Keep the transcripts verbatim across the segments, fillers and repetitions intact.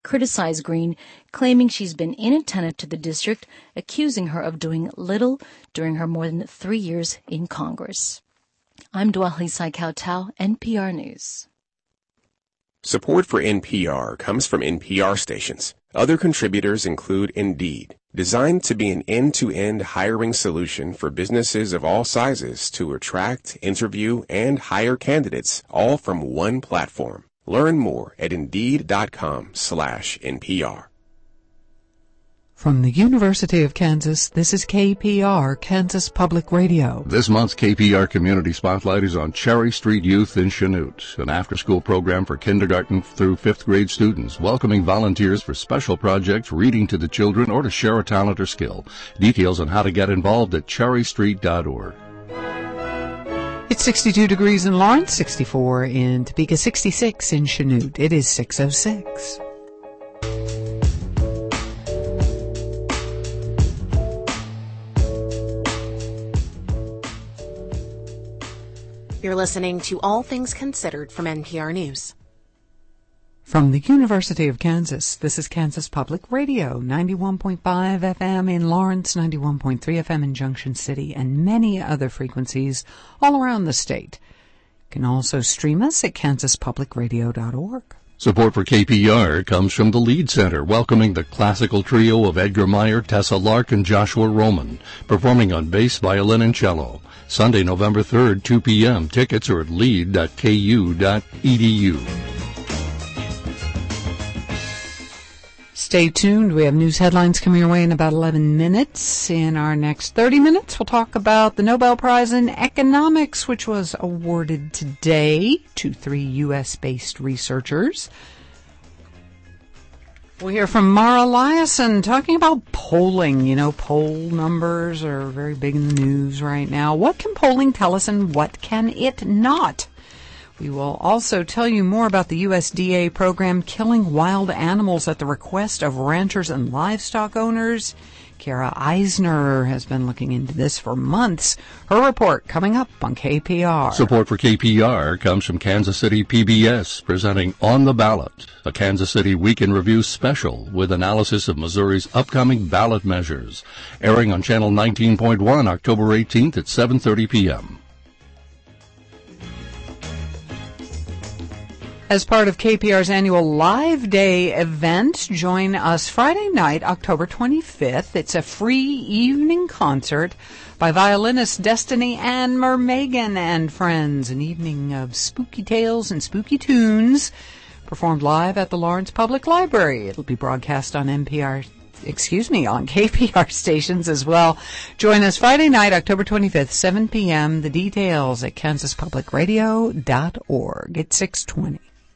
criticized Green, claiming she's been inattentive to the district, accusing her of doing little during her more than three years in Congress. I'm Dwali Sai-Kowtow, N P R News. Support for N P R comes from N P R stations. Other contributors include Indeed, designed to be an end-to-end hiring solution for businesses of all sizes to attract, interview, and hire candidates, all from one platform. Learn more at Indeed.com slash NPR. From the University of Kansas, this is K P R, Kansas Public Radio. This month's K P R Community Spotlight is on Cherry Street Youth in Chanute, an after-school program for kindergarten through fifth grade students, welcoming volunteers for special projects, reading to the children, or to share a talent or skill. Details on how to get involved at cherry street dot org. It's sixty-two degrees in Lawrence, sixty-four in Topeka, sixty-six in Chanute. It is six oh six. You're listening to All Things Considered from N P R News. From the University of Kansas, this is Kansas Public Radio, ninety-one point five F M in Lawrence, ninety-one point three F M in Junction City, and many other frequencies all around the state. You can also stream us at kansas public radio dot org. Support for K P R comes from the Lead Center, welcoming the classical trio of Edgar Meyer, Tessa Lark, and Joshua Roman, performing on bass, violin, and cello. Sunday, November third, two p.m. Tickets are at lead dot k u dot e d u. Stay tuned. We have news headlines coming your way in about eleven minutes. In our next thirty minutes, we'll talk about the Nobel Prize in Economics, which was awarded today to three U S-based researchers. We'll hear from Mara Liasson talking about polling. You know, poll numbers are very big in the news right now. What can polling tell us and what can it not? We will also tell you more about the U S D A program killing wild animals at the request of ranchers and livestock owners. Kara Eisner has been looking into this for months. Her report coming up on K P R. Support for K P R comes from Kansas City P B S, presenting On the Ballot, a Kansas City Week in Review special with analysis of Missouri's upcoming ballot measures, airing on Channel nineteen point one October eighteenth at seven thirty p.m. As part of K P R's annual Live Day event, join us Friday night, October twenty-fifth. It's a free evening concert by violinist Destiny Ann Mermagan and friends. An evening of spooky tales and spooky tunes performed live at the Lawrence Public Library. It'll be broadcast on N P R, excuse me, on K P R stations as well. Join us Friday night, October twenty-fifth, seven p.m. The details at kansas public radio dot org. It's six twenty.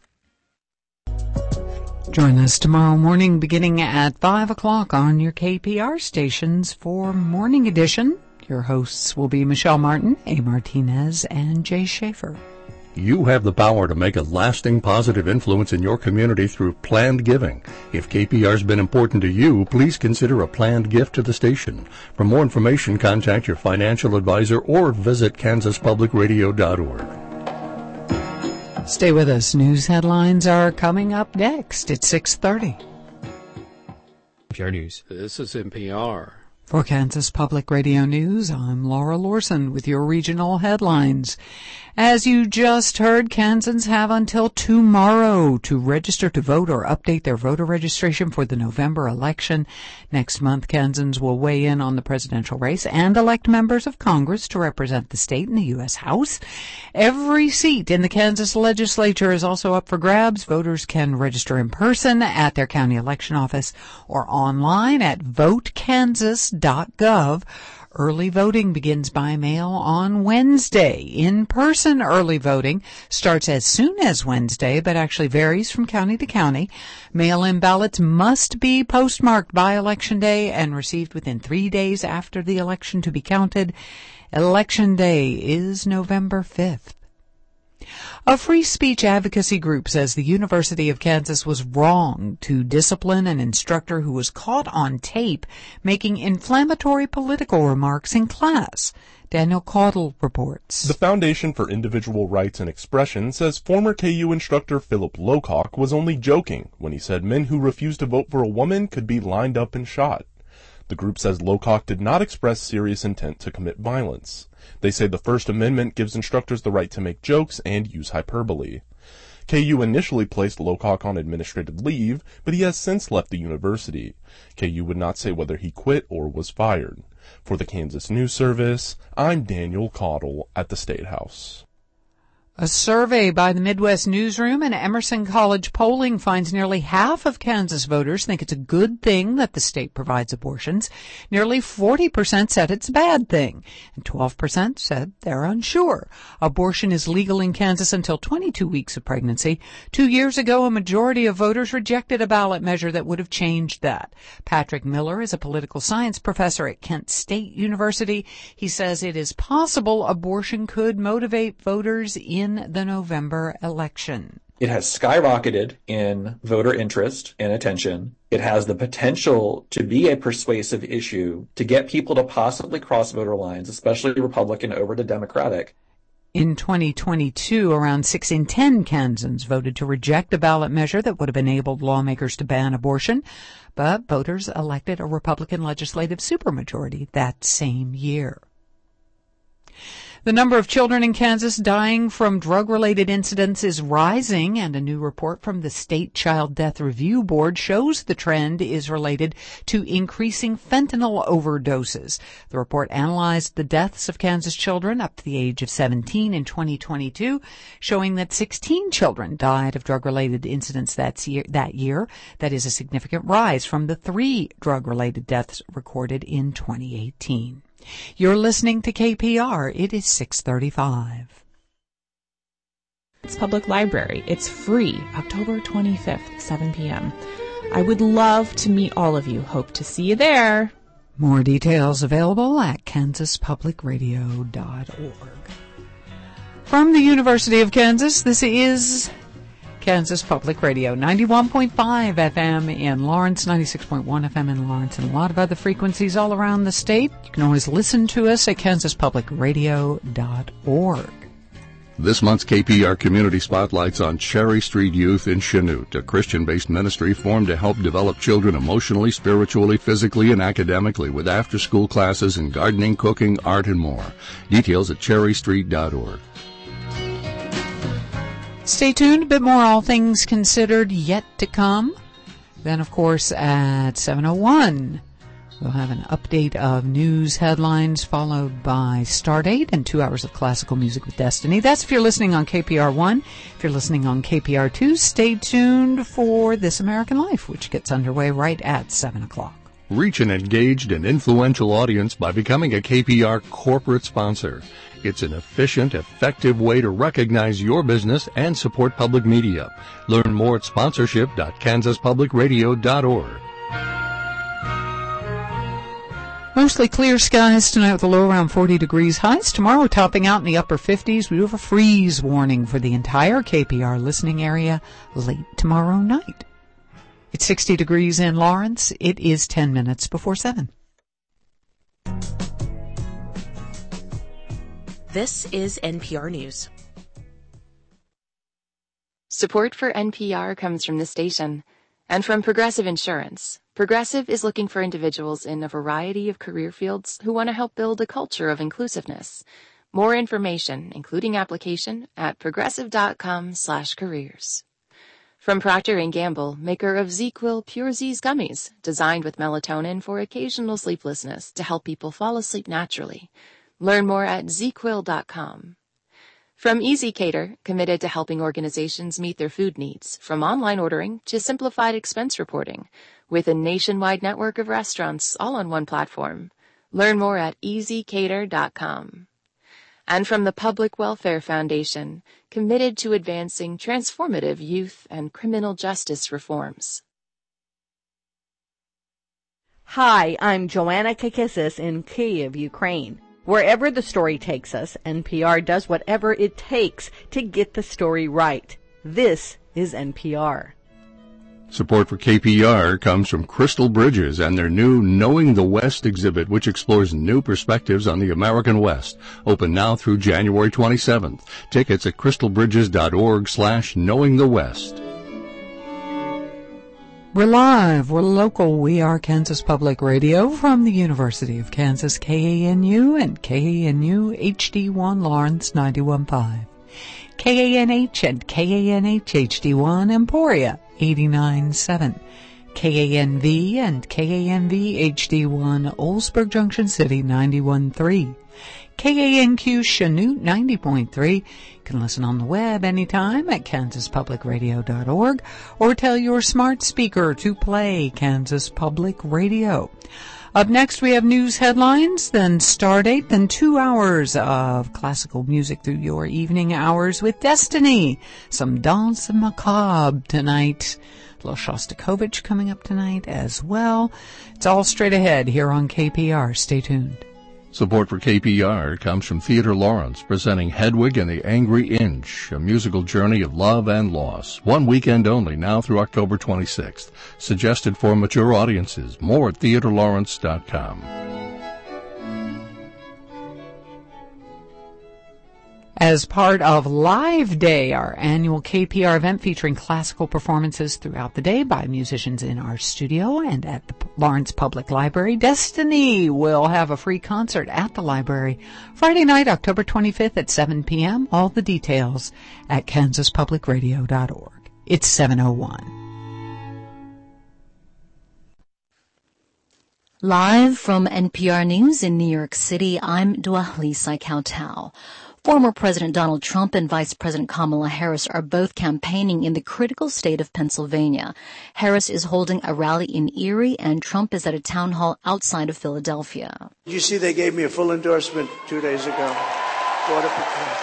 Join us tomorrow morning beginning at five o'clock on your K P R stations for Morning Edition. Your hosts will be Michelle Martin, A. Martinez, and Jay Schaefer. You have the power to make a lasting positive influence in your community through planned giving. If K P R's been important to you, please consider a planned gift to the station. For more information, contact your financial advisor or visit kansas public radio dot org. Stay with us. News headlines are coming up next at six thirty. N P R News. This is N P R. For Kansas Public Radio News, I'm Laura Lorson with your regional headlines. As you just heard, Kansans have until tomorrow to register to vote or update their voter registration for the November election. Next month, Kansans will weigh in on the presidential race and elect members of Congress to represent the state in the U S House. Every seat in the Kansas legislature is also up for grabs. Voters can register in person at their county election office or online at vote kansas dot gov. Early voting begins by mail on Wednesday. In-person early voting starts as soon as Wednesday, but actually varies from county to county. Mail-in ballots must be postmarked by Election Day and received within three days after the election to be counted. Election Day is November fifth. A free speech advocacy group says the University of Kansas was wrong to discipline an instructor who was caught on tape making inflammatory political remarks in class. Daniel Caudle reports. The Foundation for Individual Rights and Expression says former K U instructor Philip Locock was only joking when he said men who refused to vote for a woman could be lined up and shot. The group says Locock did not express serious intent to commit violence. They say the First Amendment gives instructors the right to make jokes and use hyperbole. K U initially placed Locock on administrative leave, but he has since left the university. K U would not say whether he quit or was fired. For the Kansas News Service, I'm Daniel Caudle at the State House. A survey by the Midwest Newsroom and Emerson College Polling finds nearly half of Kansas voters think it's a good thing that the state provides abortions. Nearly forty percent said it's a bad thing, and twelve percent said they're unsure. Abortion is legal in Kansas until twenty-two weeks of pregnancy. Two years ago, a majority of voters rejected a ballot measure that would have changed that. Patrick Miller is a political science professor at Kent State University. He says it is possible abortion could motivate voters in in the November election. It has skyrocketed in voter interest and attention. It has the potential to be a persuasive issue to get people to possibly cross voter lines, especially Republican over to Democratic. In twenty twenty-two, around six in ten Kansans voted to reject a ballot measure that would have enabled lawmakers to ban abortion, but voters elected a Republican legislative supermajority that same year. The number of children in Kansas dying from drug-related incidents is rising, and a new report from the State Child Death Review Board shows the trend is related to increasing fentanyl overdoses. The report analyzed the deaths of Kansas children up to the age of seventeen in twenty twenty-two, showing that sixteen children died of drug-related incidents that year. That year. That is a significant rise from the three drug-related deaths recorded in twenty eighteen. You're listening to K P R. It is six thirty-five. It's Public Library. It's free, October twenty-fifth, seven p.m. I would love to meet all of you. Hope to see you there. More details available at kansas public radio dot org. From the University of Kansas, this is Kansas Public Radio, ninety-one point five F M in Lawrence, ninety-six point one F M in Lawrence, and a lot of other frequencies all around the state. You can always listen to us at kansas public radio dot org. This month's K P R Community Spotlight's on Cherry Street Youth in Chanute, a Christian-based ministry formed to help develop children emotionally, spiritually, physically, and academically with after-school classes in gardening, cooking, art, and more. Details at cherry street dot org. Stay tuned. A bit more All Things Considered yet to come. Then, of course, at seven oh one, we'll have an update of news headlines followed by Stardate and two hours of classical music with Destiny. That's if you're listening on K P R one. If you're listening on K P R two, stay tuned for This American Life, which gets underway right at seven o'clock. Reach an engaged and influential audience by becoming a K P R corporate sponsor. It's an efficient, effective way to recognize your business and support public media. Learn more at sponsorship dot kansas public radio dot org. Mostly clear skies tonight with a low around forty degrees. Highs tomorrow topping out in the upper fifties. We do have a freeze warning for the entire K P R listening area late tomorrow night. It's sixty degrees in Lawrence. It is ten minutes before seven. This is N P R News. Support for N P R comes from the station and from Progressive Insurance. Progressive is looking for individuals in a variety of career fields who want to help build a culture of inclusiveness. More information, including application, at progressive dot com slash careers. From Procter and Gamble, maker of ZzzQuil Pure Z's gummies, designed with melatonin for occasional sleeplessness to help people fall asleep naturally. Learn more at zz quill dot com. From ezCater, committed to helping organizations meet their food needs, from online ordering to simplified expense reporting, with a nationwide network of restaurants all on one platform. Learn more at ezcater dot com. And from the Public Welfare Foundation, committed to advancing transformative youth and criminal justice reforms. Hi, I'm Joanna Kakissis in Kyiv, Ukraine. Wherever the story takes us, N P R does whatever it takes to get the story right. This is N P R. Support for K P R comes from Crystal Bridges and their new Knowing the West exhibit, which explores new perspectives on the American West. Open now through January twenty-seventh. Tickets at crystalbridges.org slash knowing the West. We're live, we're local, we are Kansas Public Radio from the University of Kansas, K A N U and K A N U H D one Lawrence ninety-one point five. K A N H and K A N H H D one Emporia eighty-nine point seven. K A N V and K A N V H D one Oldsburg Junction City ninety-one point three. K A N Q Chanute ninety point three. You can listen on the web anytime at kansas public radio dot org or tell your smart speaker to play Kansas Public Radio. Up next we have news headlines, then Stardate, then two hours of classical music through your evening hours with Destiny. Some Danse Macabre tonight. A little Shostakovich coming up tonight as well. It's all straight ahead here on K P R. Stay tuned. Support for K P R comes from Theatre Lawrence, presenting Hedwig and the Angry Inch, a musical journey of love and loss. One weekend only, now through October twenty-sixth. Suggested for mature audiences. More at theatre lawrence dot com. As part of Live Day, our annual K P R event featuring classical performances throughout the day by musicians in our studio and at the Lawrence Public Library, Destiny will have a free concert at the library Friday night, October twenty-fifth at seven p.m. All the details at kansas public radio dot org. It's seven oh one. Live from N P R News in New York City, I'm Dwalisa Kautal. Former President Donald Trump and Vice President Kamala Harris are both campaigning in the critical state of Pennsylvania. Harris is holding a rally in Erie, and Trump is at a town hall outside of Philadelphia. Did you see they gave me a full endorsement two days ago? Border Patrol.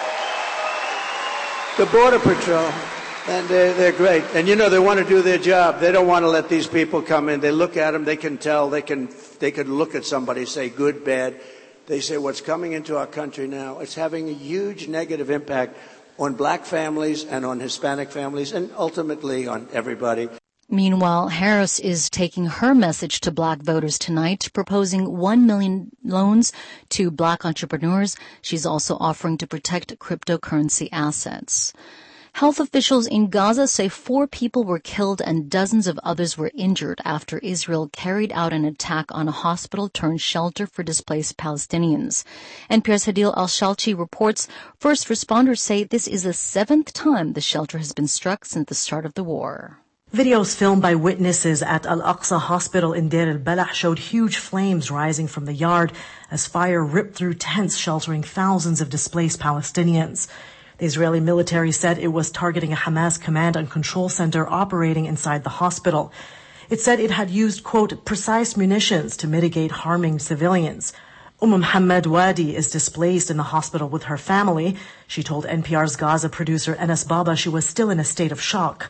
The Border Patrol. And they're, they're great. And, you know, they want to do their job. They don't want to let these people come in. They look at them. They can tell. They can, they can look at somebody, say good, bad. They say what's coming into our country now, it's having a huge negative impact on black families and on Hispanic families and ultimately on everybody. Meanwhile, Harris is taking her message to black voters tonight, proposing one million loans to black entrepreneurs. She's also offering to protect cryptocurrency assets. Health officials in Gaza say four people were killed and dozens of others were injured after Israel carried out an attack on a hospital-turned-shelter for displaced Palestinians. N P R's Hadil Al-Shalchi reports first responders say this is the seventh time the shelter has been struck since the start of the war. Videos filmed by witnesses at Al-Aqsa Hospital in Deir al-Balah showed huge flames rising from the yard as fire ripped through tents sheltering thousands of displaced Palestinians. The Israeli military said it was targeting a Hamas command and control center operating inside the hospital. It said it had used, quote, precise munitions to mitigate harming civilians. Umm Muhammad Wadi is displaced in the hospital with her family. She told N P R's Gaza producer Enes Baba she was still in a state of shock.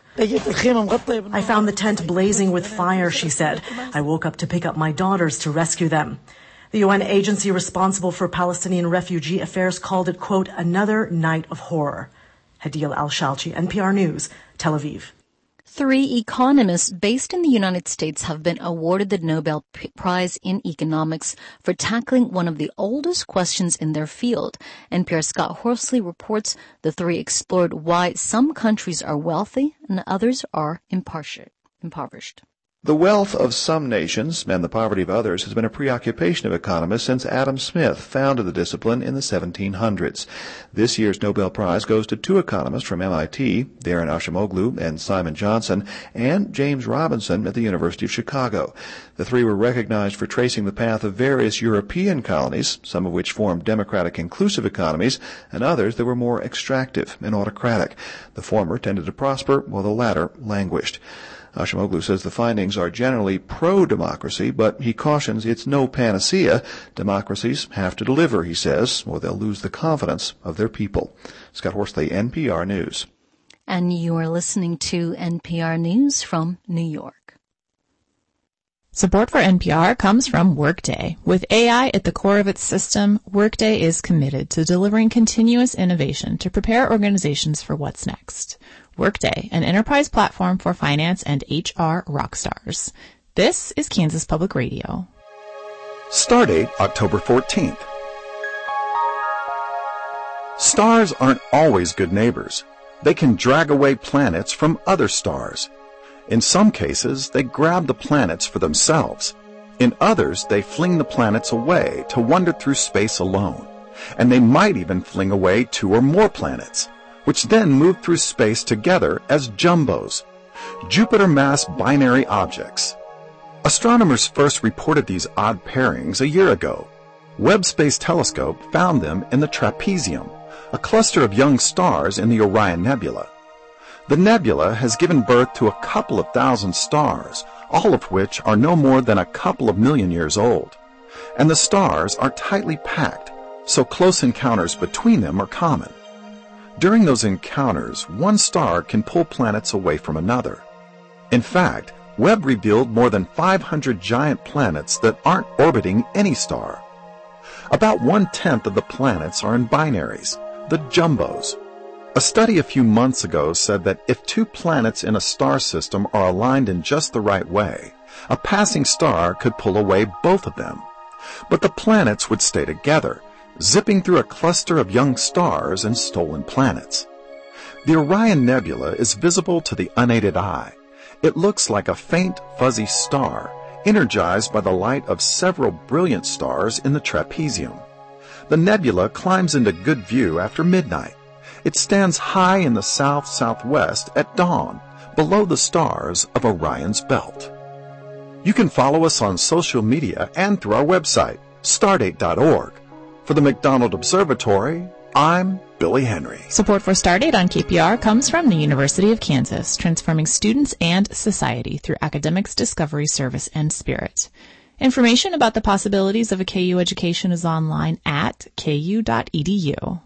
I found the tent blazing with fire, she said. I woke up to pick up my daughters to rescue them. The U N agency responsible for Palestinian refugee affairs called it, quote, another night of horror. Hadil Al-Shalchi, N P R News, Tel Aviv. Three economists based in the United States have been awarded the Nobel Prize in Economics for tackling one of the oldest questions in their field. N P R's Scott Horsley reports the three explored why some countries are wealthy and others are impoverished. The wealth of some nations and the poverty of others has been a preoccupation of economists since Adam Smith founded the discipline in the seventeen hundreds. This year's Nobel Prize goes to two economists from M I T, Daron Acemoglu and Simon Johnson, and James Robinson at the University of Chicago. The three were recognized for tracing the path of various European colonies, some of which formed democratic inclusive economies, and others that were more extractive and autocratic. The former tended to prosper, while the latter languished. Acemoglu says the findings are generally pro-democracy, but he cautions it's no panacea. Democracies have to deliver, he says, or they'll lose the confidence of their people. Scott Horsley, N P R News. And you are listening to N P R News from New York. Support for N P R comes from Workday. With A I at the core of its system, Workday is committed to delivering continuous innovation to prepare organizations for what's next. Workday, an enterprise platform for finance and H R rockstars. This is Kansas Public Radio. Stardate October fourteenth. Stars aren't always good neighbors. They can drag away planets from other stars. In some cases, they grab the planets for themselves. In others, they fling the planets away to wander through space alone. And they might even fling away two or more planets, which then move through space together as jumbos, Jupiter-mass binary objects. Astronomers first reported these odd pairings a year ago. Webb Space Telescope found them in the Trapezium, a cluster of young stars in the Orion Nebula. The nebula has given birth to a couple of thousand stars, all of which are no more than a couple of million years old. And the stars are tightly packed, so close encounters between them are common. During those encounters, one star can pull planets away from another. In fact, Webb revealed more than five hundred giant planets that aren't orbiting any star. About one-tenth of the planets are in binaries, the jumbos. A study a few months ago said that if two planets in a star system are aligned in just the right way, a passing star could pull away both of them. But the planets would stay together, zipping through a cluster of young stars and stolen planets. The Orion Nebula is visible to the unaided eye. It looks like a faint, fuzzy star, energized by the light of several brilliant stars in the trapezium. The nebula climbs into good view after midnight. It stands high in the south-southwest at dawn, below the stars of Orion's belt. You can follow us on social media and through our website, stardate dot org. For the McDonald Observatory, I'm Billy Henry. Support for Stardate on K P R comes from the University of Kansas, transforming students and society through academics, discovery, service, and spirit. Information about the possibilities of a K U education is online at k u dot e d u.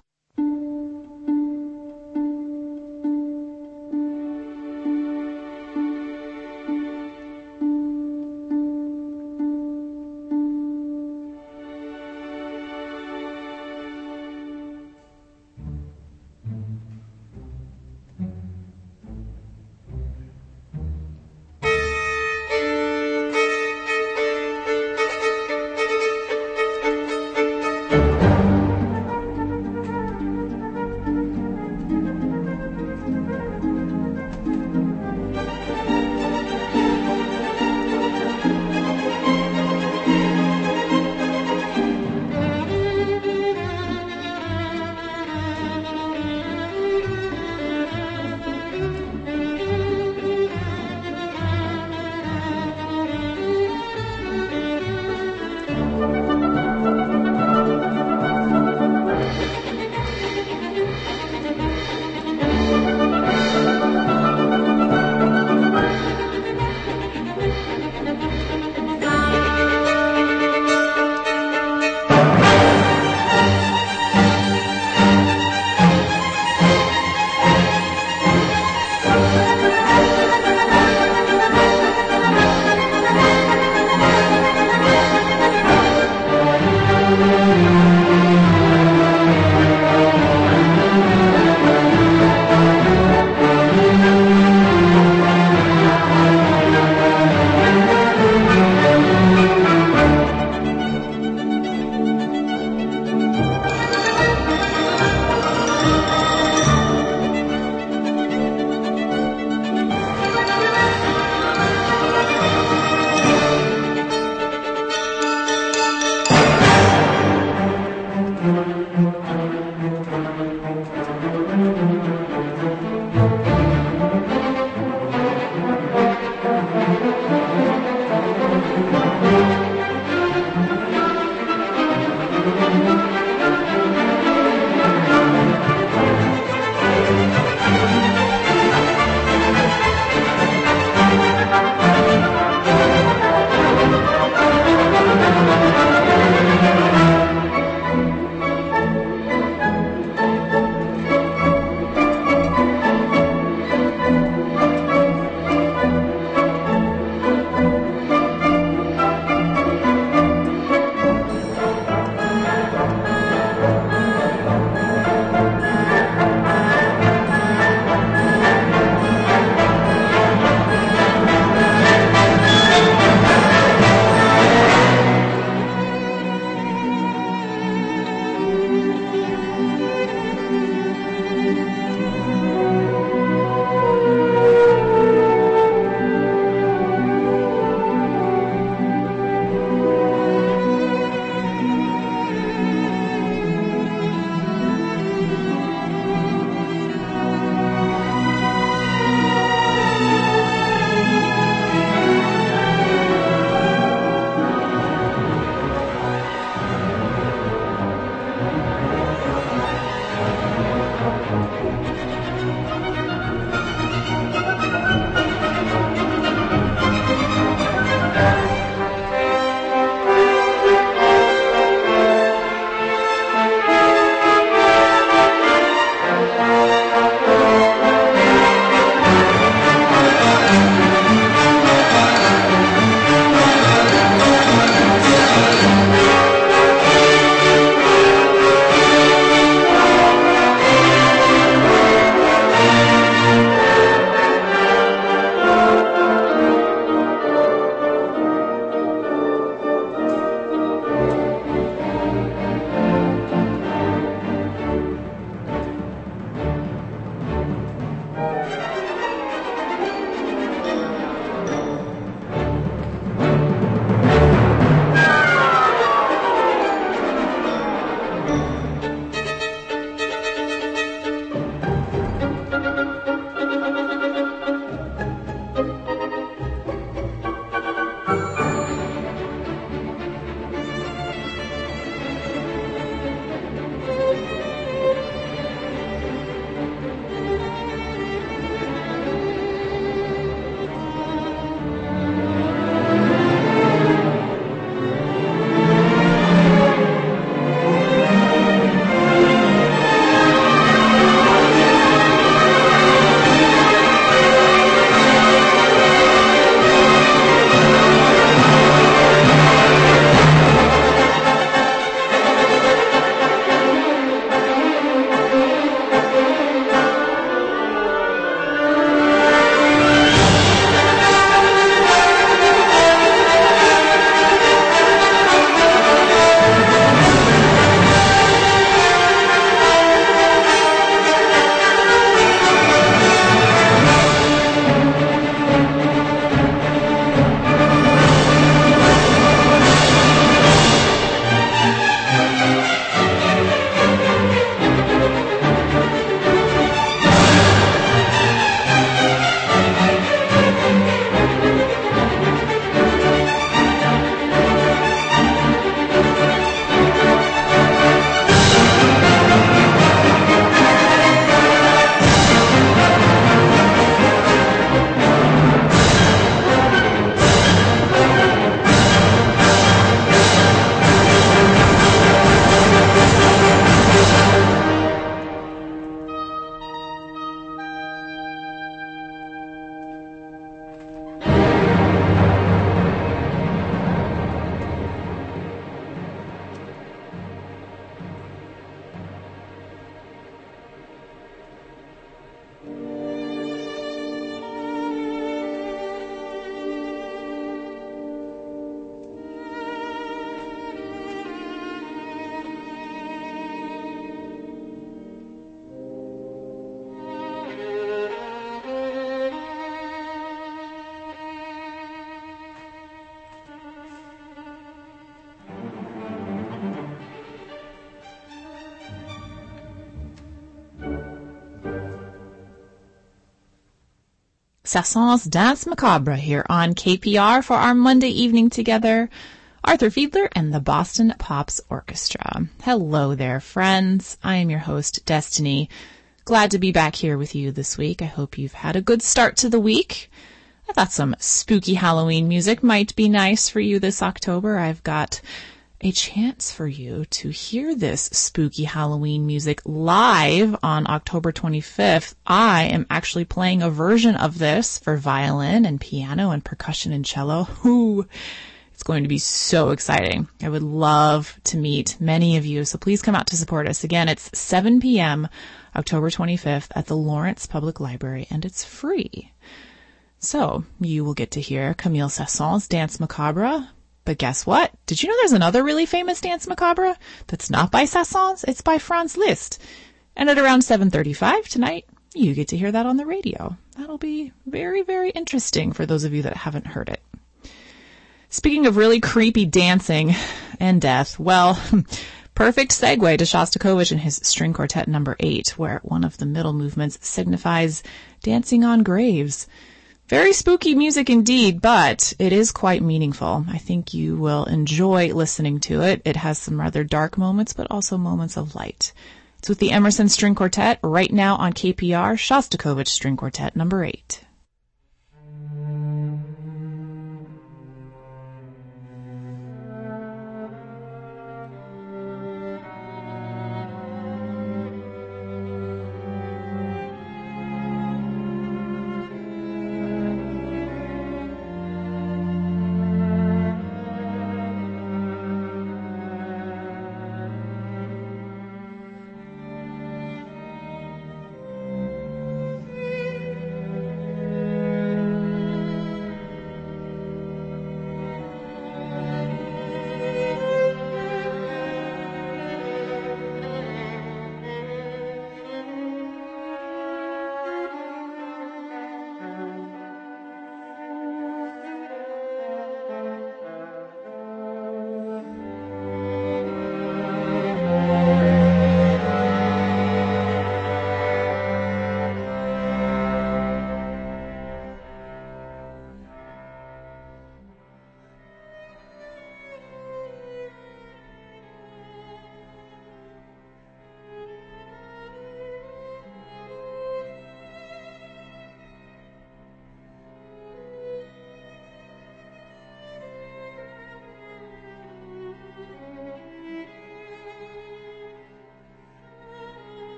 Saint-Saëns Dance Macabre here on K P R for our Monday evening together. Arthur Fiedler and the Boston Pops Orchestra. Hello there, friends. I am your host, Destiny. Glad to be back here with you this week. I hope you've had a good start to the week. I thought some spooky Halloween music might be nice for you this October. I've got a chance for you to hear this spooky Halloween music live on October twenty-fifth. I am actually playing a version of this for violin and piano and percussion and cello. Ooh. It's going to be so exciting. I would love to meet many of you, so please come out to support us. Again, it's seven p.m. October twenty-fifth at the Lawrence Public Library, and it's free. So you will get to hear Camille Saint-Saëns' Dance Macabre. But guess what? Did you know there's another really famous Dance Macabre that's not by Saint-Saëns? It's by Franz Liszt. And at around seven thirty-five tonight, you get to hear that on the radio. That'll be very, very interesting for those of you that haven't heard it. Speaking of really creepy dancing and death, well, perfect segue to Shostakovich and his String Quartet number eight, where one of the middle movements signifies dancing on graves. Very spooky music indeed, but it is quite meaningful. I think you will enjoy listening to it. It has some rather dark moments, but also moments of light. It's with the Emerson String Quartet right now on K P R, Shostakovich String Quartet number eight.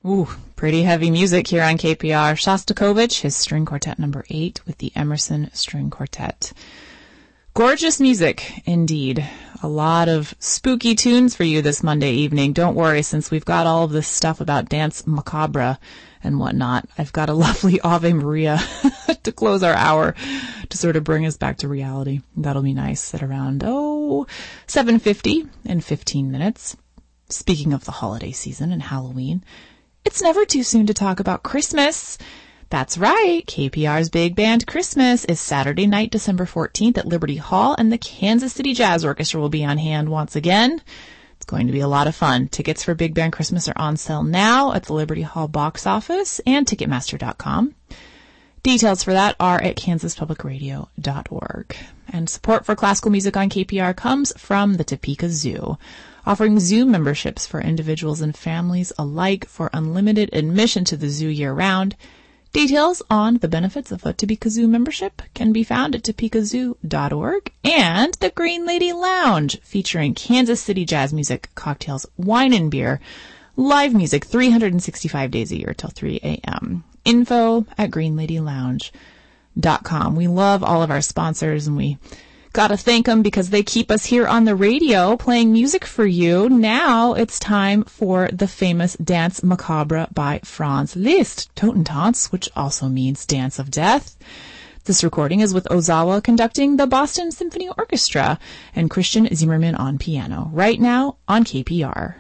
Ooh, pretty heavy music here on K P R. Shostakovich, his string quartet number eight with the Emerson String Quartet. Gorgeous music, indeed. A lot of spooky tunes for you this Monday evening. Don't worry, since we've got all of this stuff about Dance Macabre and whatnot, I've got a lovely Ave Maria to close our hour to sort of bring us back to reality. That'll be nice at around, oh, seven fifty in fifteen minutes. Speaking of the holiday season and Halloween, it's never too soon to talk about Christmas. That's right. K P R's Big Band Christmas is Saturday night, December fourteenth at Liberty Hall, and the Kansas City Jazz Orchestra will be on hand once again. It's going to be a lot of fun. Tickets for Big Band Christmas are on sale now at the Liberty Hall box office and Ticketmaster dot com. Details for that are at kansas public radio dot org. And support for classical music on K P R comes from the Topeka Zoo, offering zoo memberships for individuals and families alike for unlimited admission to the zoo year-round. Details on the benefits of a Topeka Zoo membership can be found at topeka zoo dot org. And the Green Lady Lounge, featuring Kansas City jazz music, cocktails, wine and beer, live music three hundred sixty-five days a year till three a.m. Info at green lady lounge dot com. We love all of our sponsors, and we gotta thank them because they keep us here on the radio playing music for you. Now it's time for the famous Dance Macabre by Franz Liszt, Totentanz, which also means Dance of Death. This recording is with Ozawa conducting the Boston Symphony Orchestra and Christian Zimmerman on piano, right now on K P R.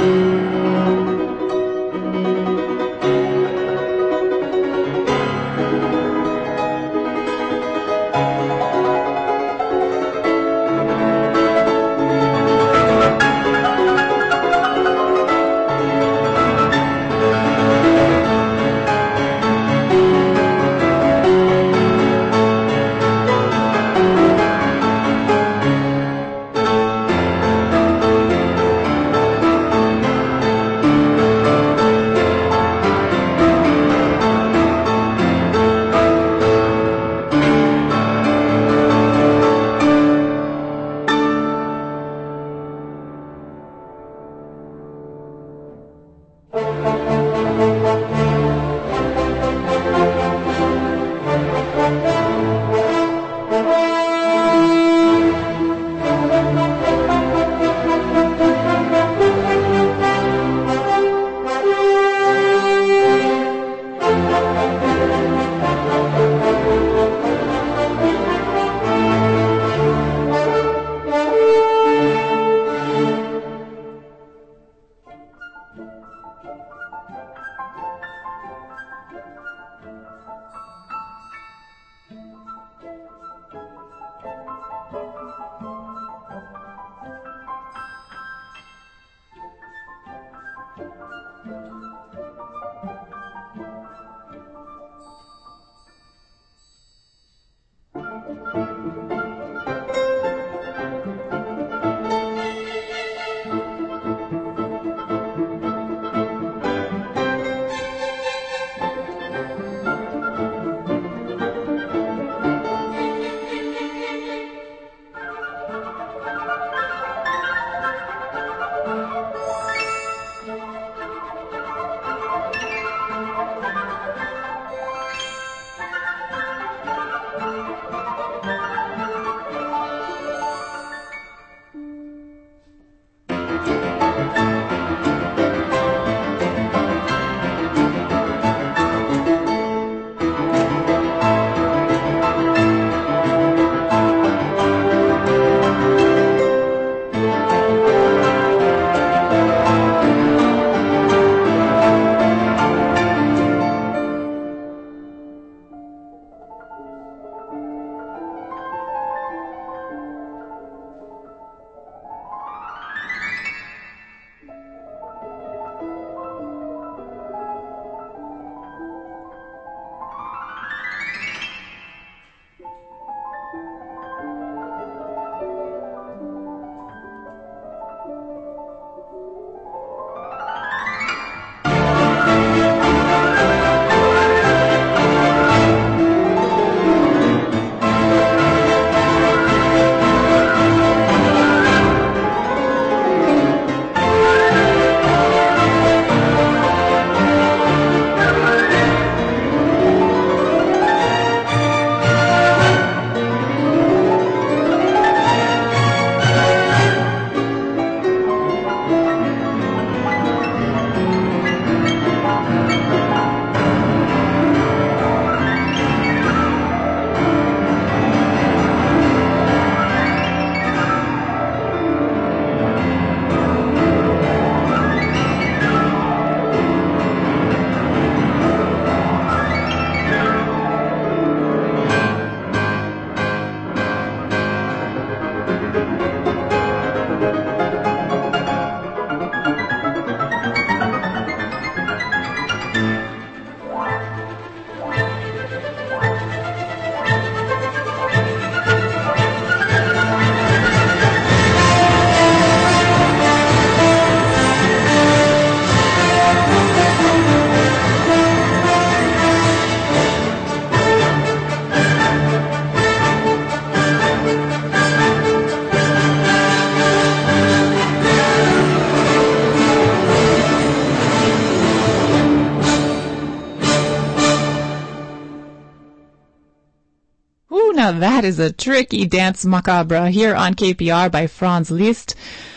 Now that is a tricky dance macabre here on K P R by Franz Liszt.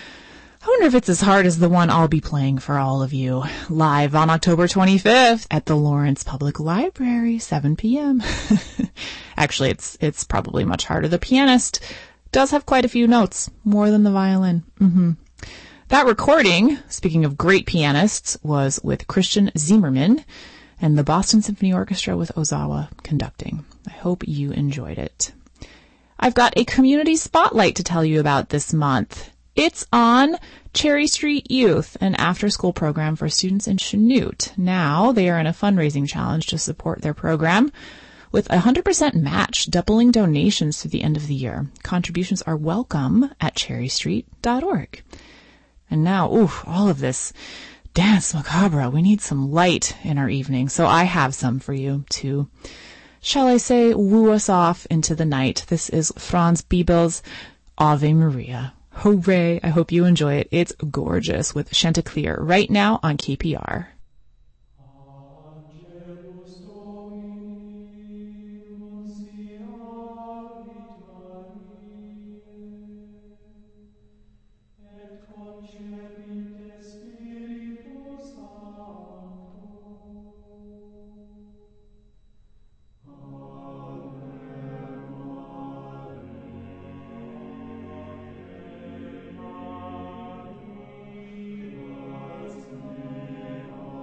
I wonder if it's as hard as the one I'll be playing for all of you live on October twenty-fifth at the Lawrence Public Library, seven p.m. Actually, it's it's probably much harder. The pianist does have quite a few notes, more than the violin. Mm-hmm. That recording, speaking of great pianists, was with Christian Zimmerman and the Boston Symphony Orchestra with Ozawa conducting. I hope you enjoyed it. I've got a community spotlight to tell you about this month. It's on Cherry Street Youth, an after-school program for students in Chanute. Now they are in a fundraising challenge to support their program with a one hundred percent match, doubling donations through the end of the year. Contributions are welcome at cherry street dot org. And now, ooh, all of this dance macabre. We need some light in our evening, so I have some for you to, shall I say, woo us off into the night. This is Franz Biebel's Ave Maria. Hooray! I hope you enjoy it. It's gorgeous with Chanticleer right now on K P R. Amen.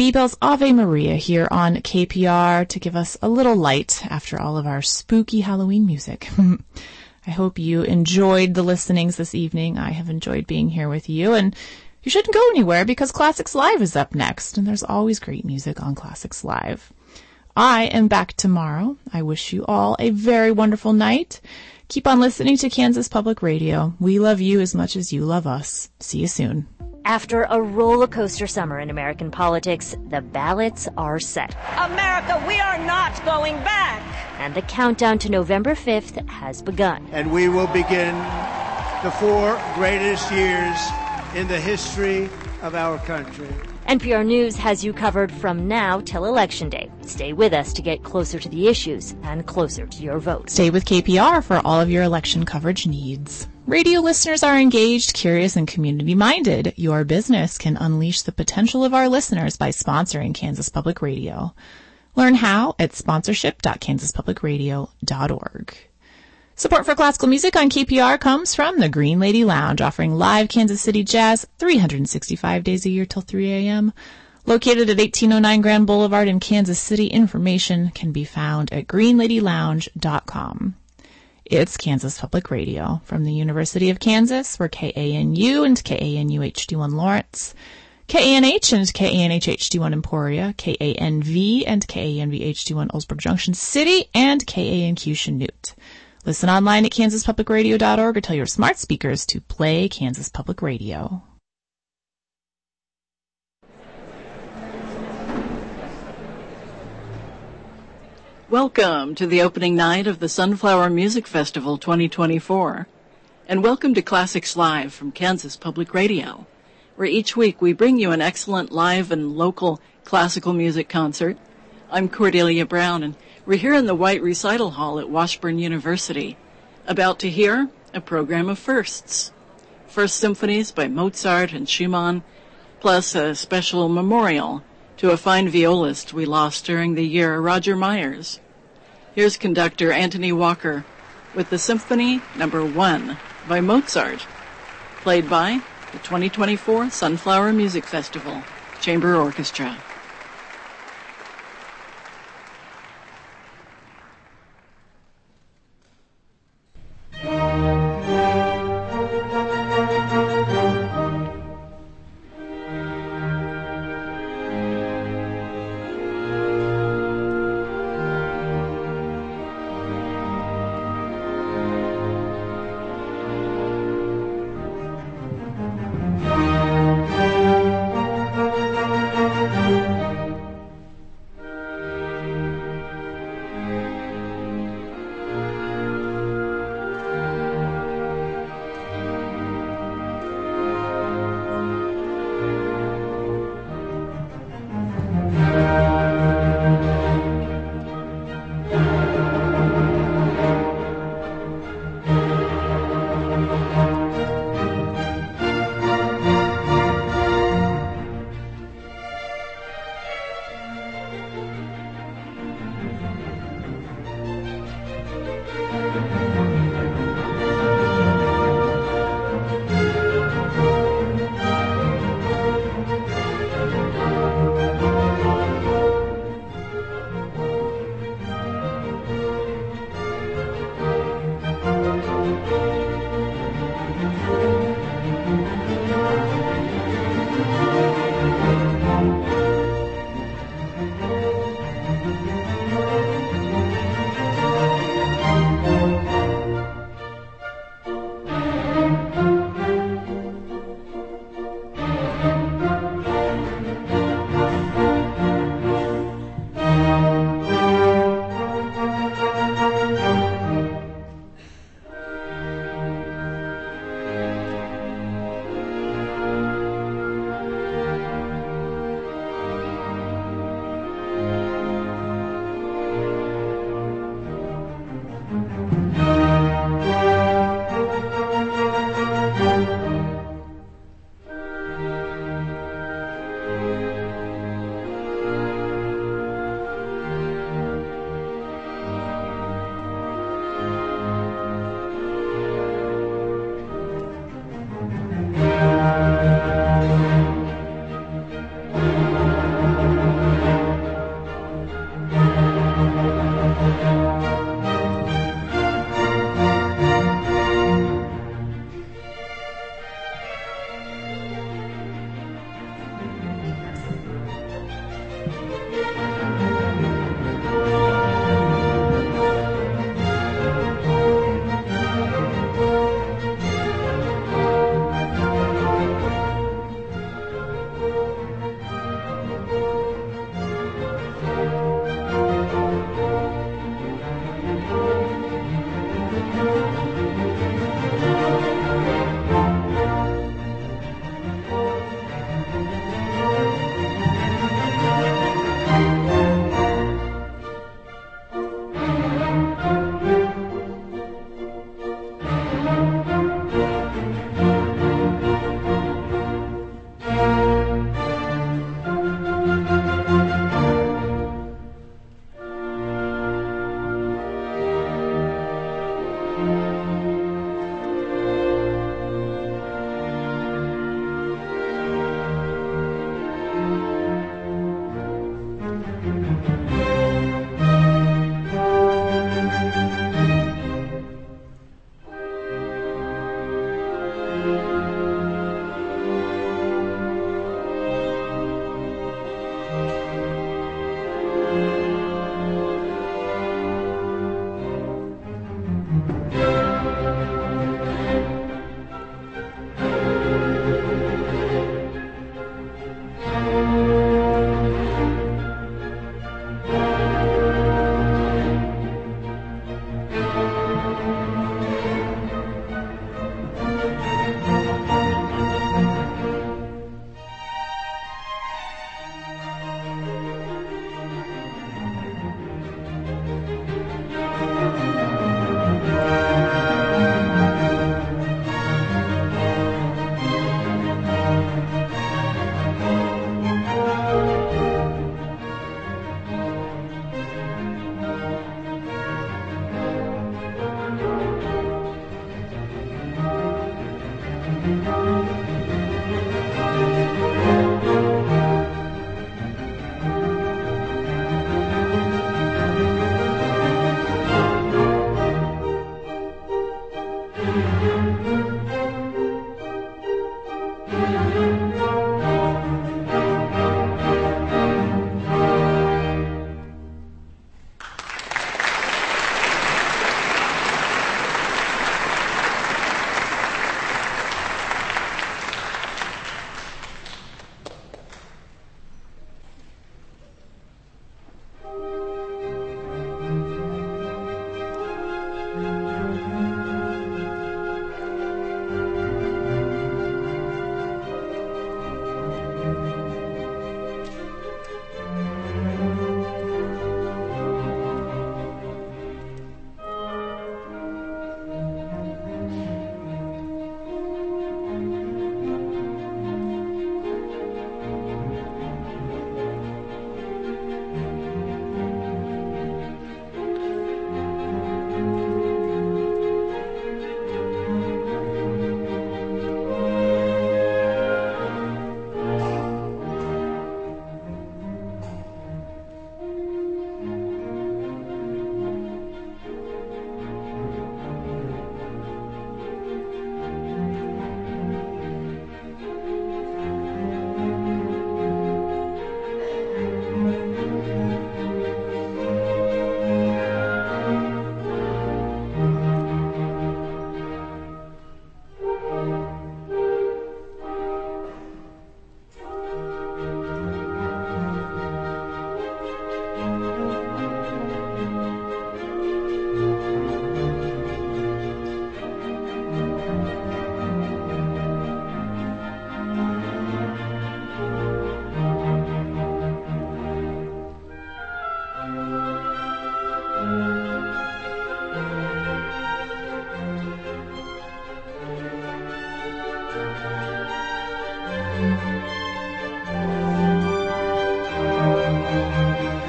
Bebel's Ave Maria here on K P R to give us a little light after all of our spooky Halloween music. I hope you enjoyed the listenings this evening. I have enjoyed being here with you, and you shouldn't go anywhere because Classics Live is up next, and there's always great music on Classics Live. I am back tomorrow. I wish you all a very wonderful night. Keep on listening to Kansas Public Radio. We love you as much as you love us. See you soon. After a roller coaster summer in American politics, the ballots are set. America, we are not going back. And the countdown to November fifth has begun. And we will begin the four greatest years in the history of our country. N P R News has you covered from now till Election Day. Stay with us to get closer to the issues and closer to your vote. Stay with K P R for all of your election coverage needs. Radio listeners are engaged, curious, and community-minded. Your business can unleash the potential of our listeners by sponsoring Kansas Public Radio. Learn how at sponsorship dot kansas public radio dot org. Support for classical music on K P R comes from the Green Lady Lounge, offering live Kansas City jazz three hundred sixty-five days a year till three a.m. Located at eighteen oh nine Grand Boulevard in Kansas City, information can be found at green lady lounge dot com. It's Kansas Public Radio from the University of Kansas, where K A N U and K A N U H D one Lawrence, K A N H and K A N H H D one Emporia, K A N V and K A N V H D one Ellsberg Junction City, and K A N Q Chanute. Listen online at kansas public radio dot org or tell your smart speakers to play Kansas Public Radio. Welcome to the opening night of the Sunflower Music Festival twenty twenty-four, and welcome to Classics Live from Kansas Public Radio, where each week we bring you an excellent live and local classical music concert. I'm Cordelia Brown, and we're here in the White Recital Hall at Washburn University, about to hear a program of firsts. First symphonies by Mozart and Schumann, plus a special memorial to a fine violist we lost during the year, Roger Myers. Here's conductor Anthony Walker with the Symphony Number One by Mozart, played by the twenty twenty-four Sunflower Music Festival Chamber Orchestra. Thank you.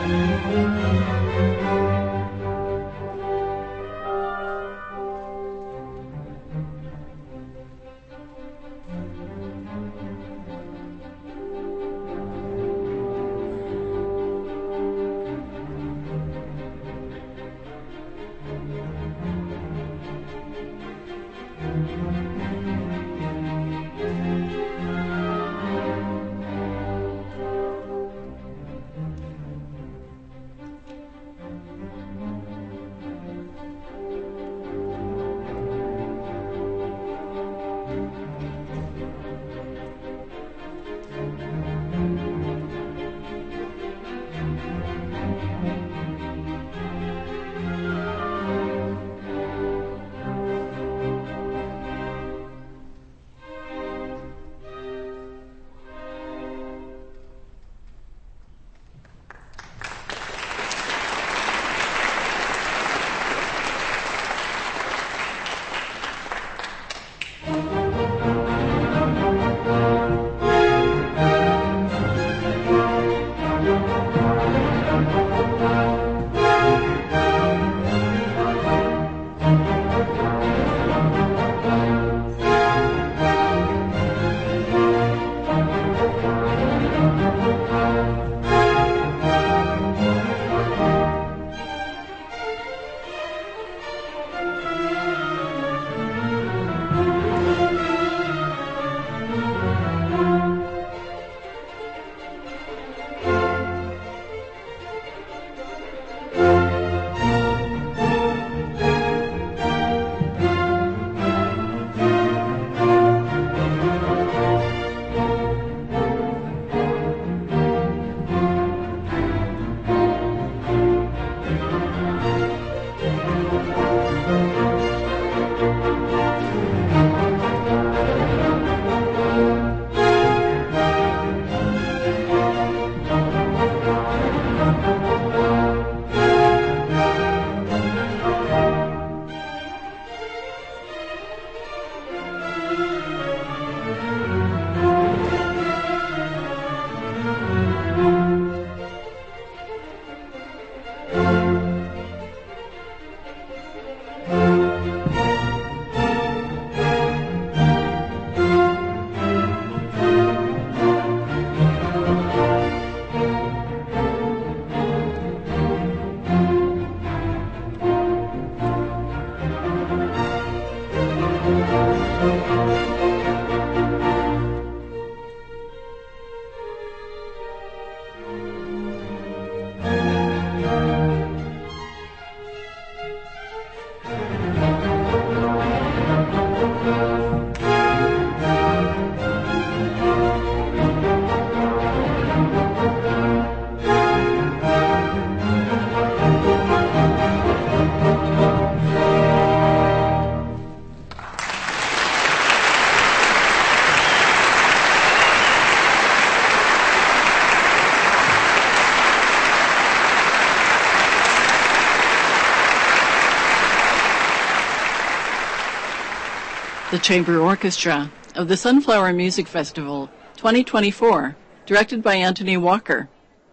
The Chamber Orchestra of the Sunflower Music Festival twenty twenty-four, directed by Anthony Walker.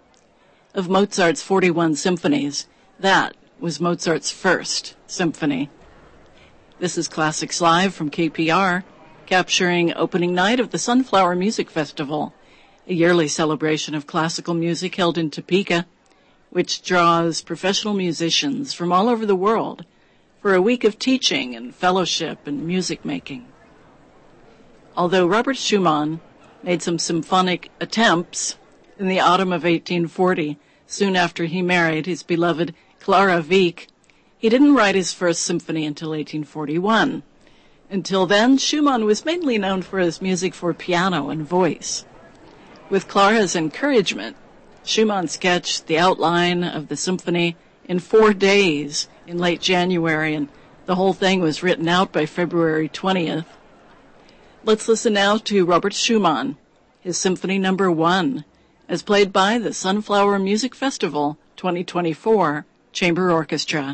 Of Mozart's forty-one symphonies, that was Mozart's first symphony. This is Classics Live from K P R, capturing opening night of the Sunflower Music Festival, a yearly celebration of classical music held in Topeka, which draws professional musicians from all over the world for a week of teaching and fellowship and music making. Although Robert Schumann made some symphonic attempts in the autumn of eighteen forty, soon after he married his beloved Clara Wieck, he didn't write his first symphony until eighteen forty-one. Until then, Schumann was mainly known for his music for piano and voice. With Clara's encouragement, Schumann sketched the outline of the symphony in four days in late January, and the whole thing was written out by February twentieth. Let's listen now to Robert Schumann, his Symphony Number One, as played by the Sunflower Music Festival twenty twenty-four Chamber Orchestra.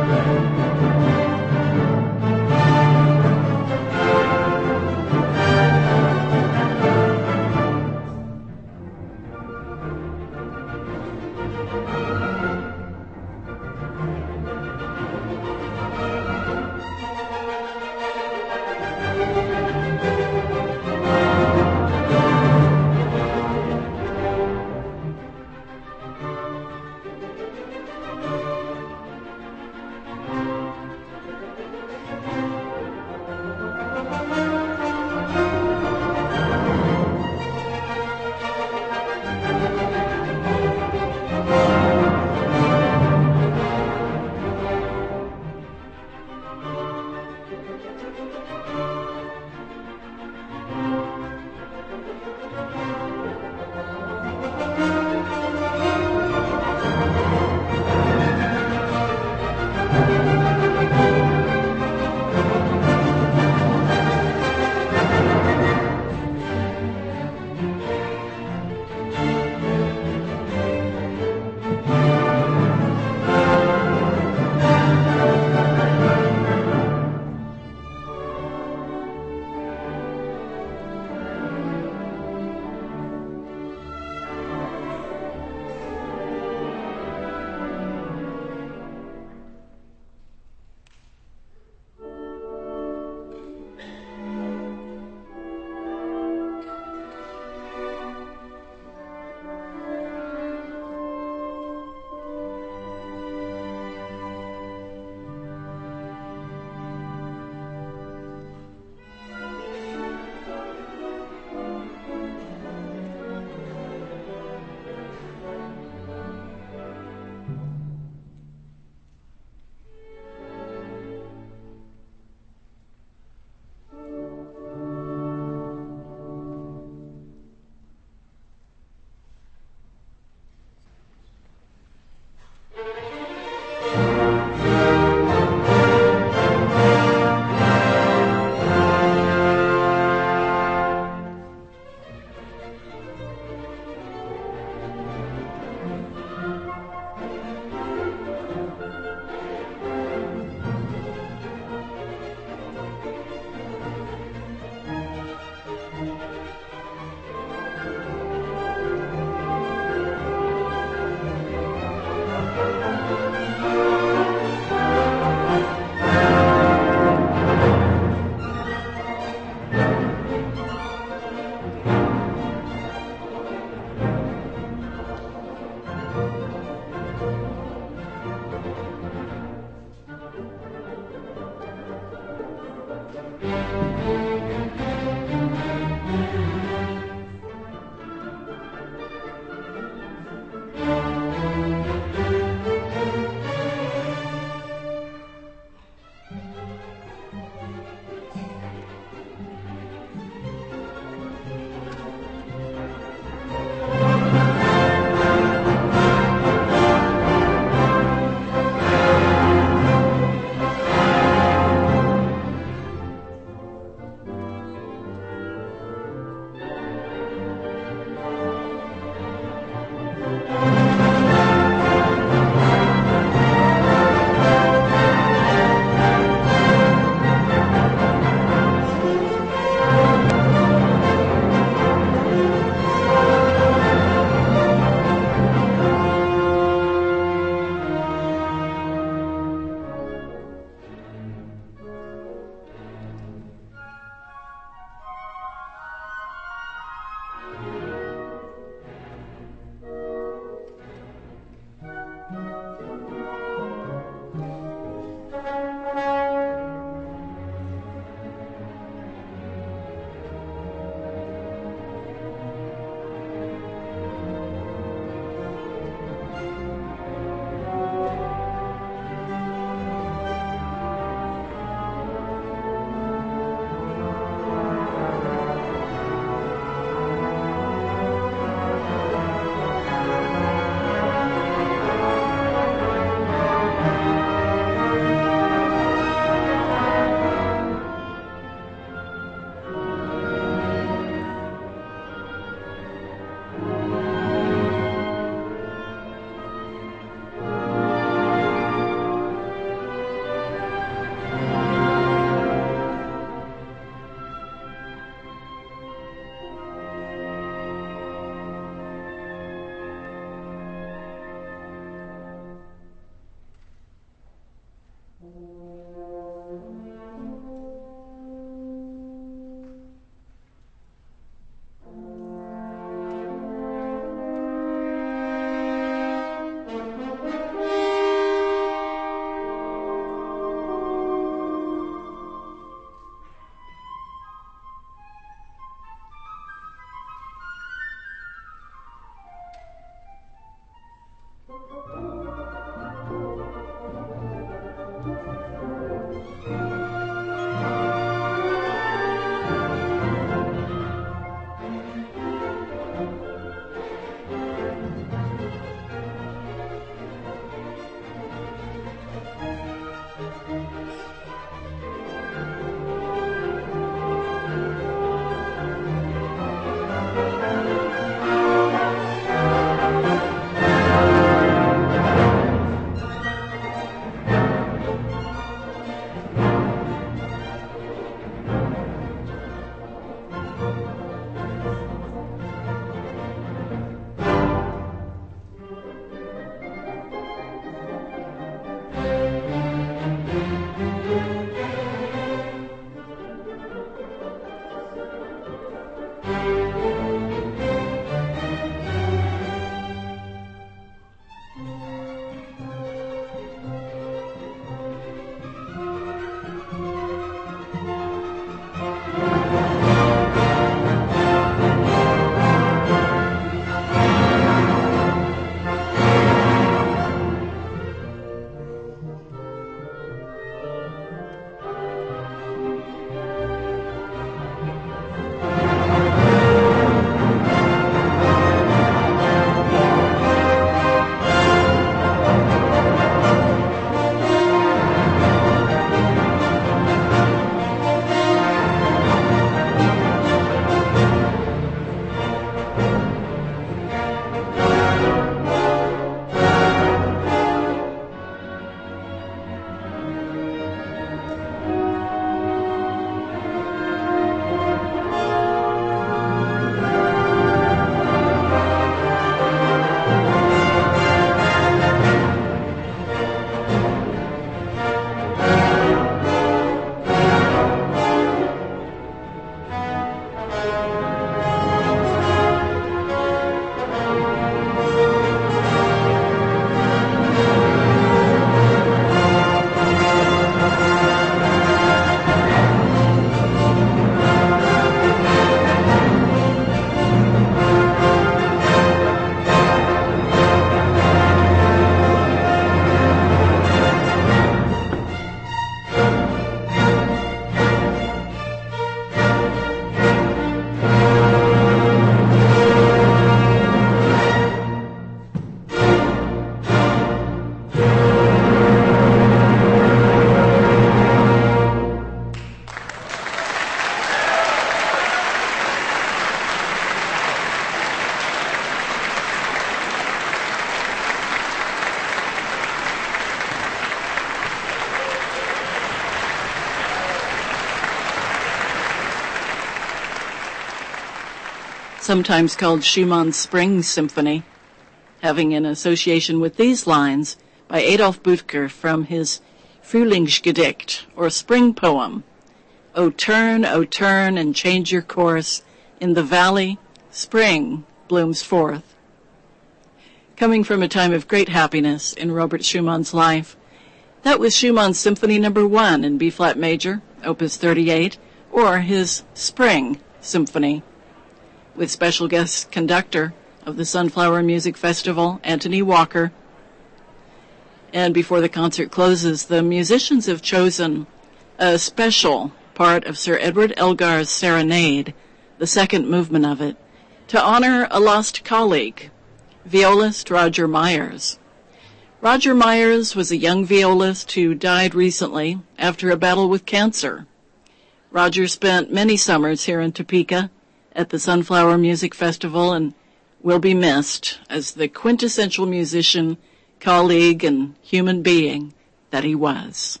sometimes called Schumann's Spring Symphony, having an association with these lines by Adolf Büttger from his Frühlingsgedicht, or Spring Poem. O turn, O turn, and change your course. In the valley, spring blooms forth. Coming from a time of great happiness in Robert Schumann's life, that was Schumann's Symphony Number One in B-flat major, Opus thirty-eight, or his Spring Symphony, with special guest conductor of the Sunflower Music Festival, Anthony Walker. And before the concert closes, the musicians have chosen a special part of Sir Edward Elgar's Serenade, the second movement of it, to honor a lost colleague, violist Roger Myers. Roger Myers was a young violist who died recently after a battle with cancer. Roger spent many summers here in Topeka at the Sunflower Music Festival and will be missed as the quintessential musician, colleague, and human being that he was.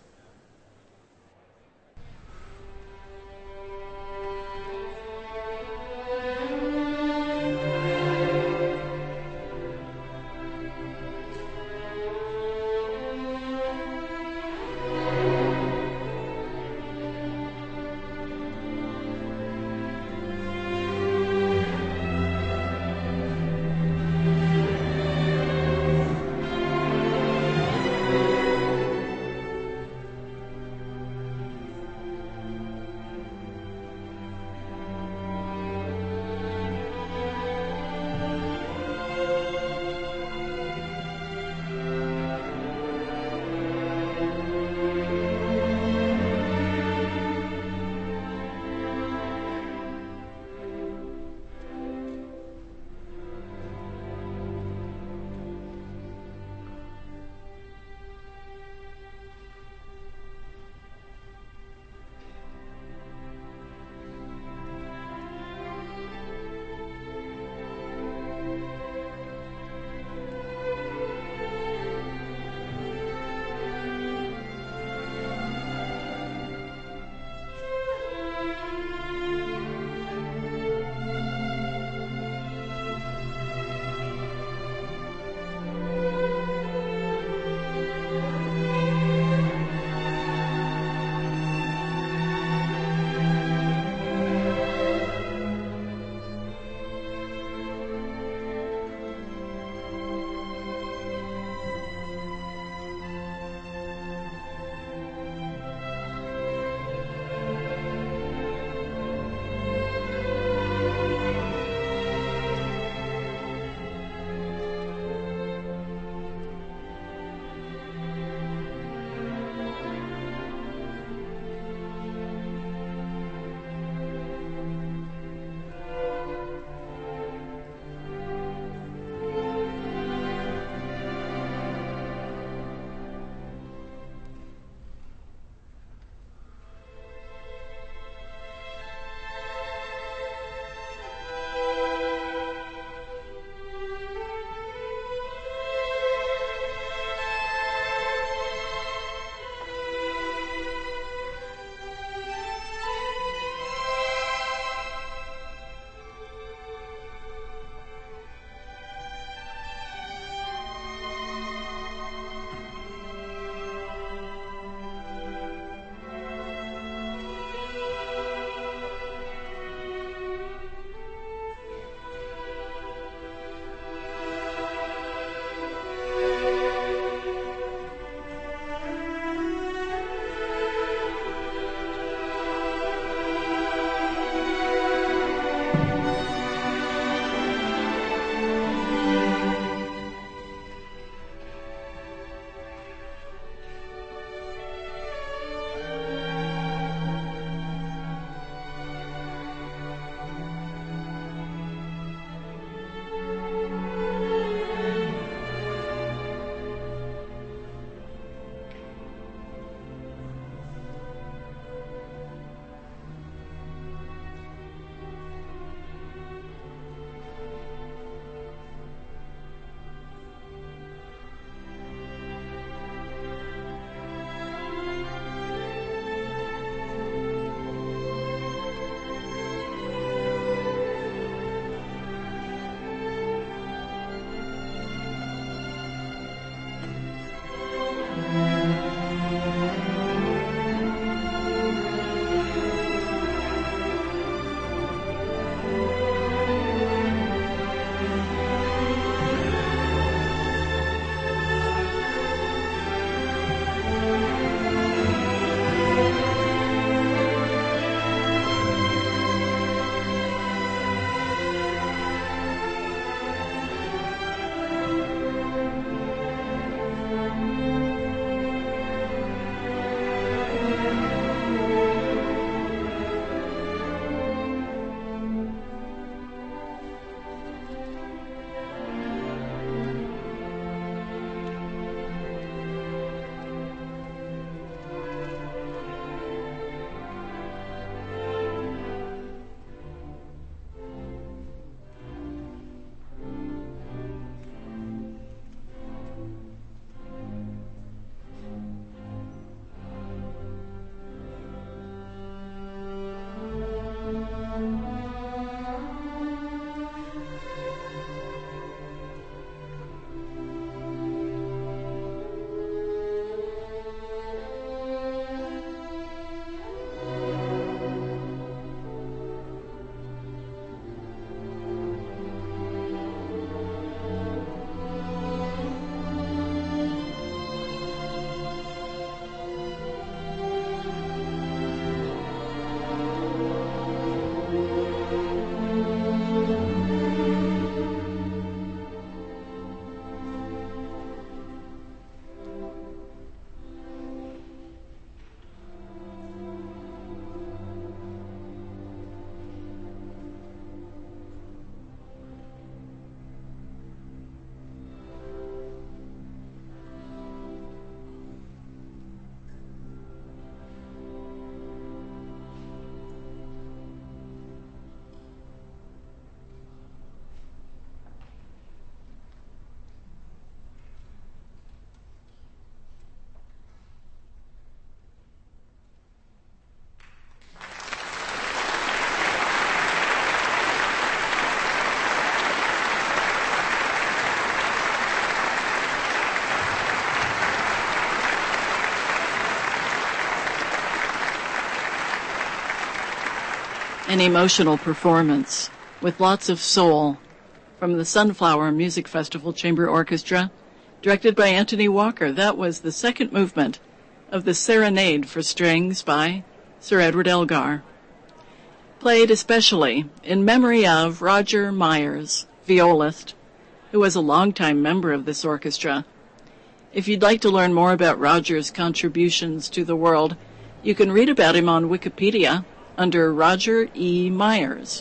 an emotional performance with lots of soul from the Sunflower Music Festival Chamber Orchestra, directed by Anthony Walker. That was the second movement of the Serenade for Strings by Sir Edward Elgar, played especially in memory of Roger Myers, violist, who was a longtime member of this orchestra. If you'd like to learn more about Roger's contributions to the world, you can read about him on Wikipedia under Roger E. Myers.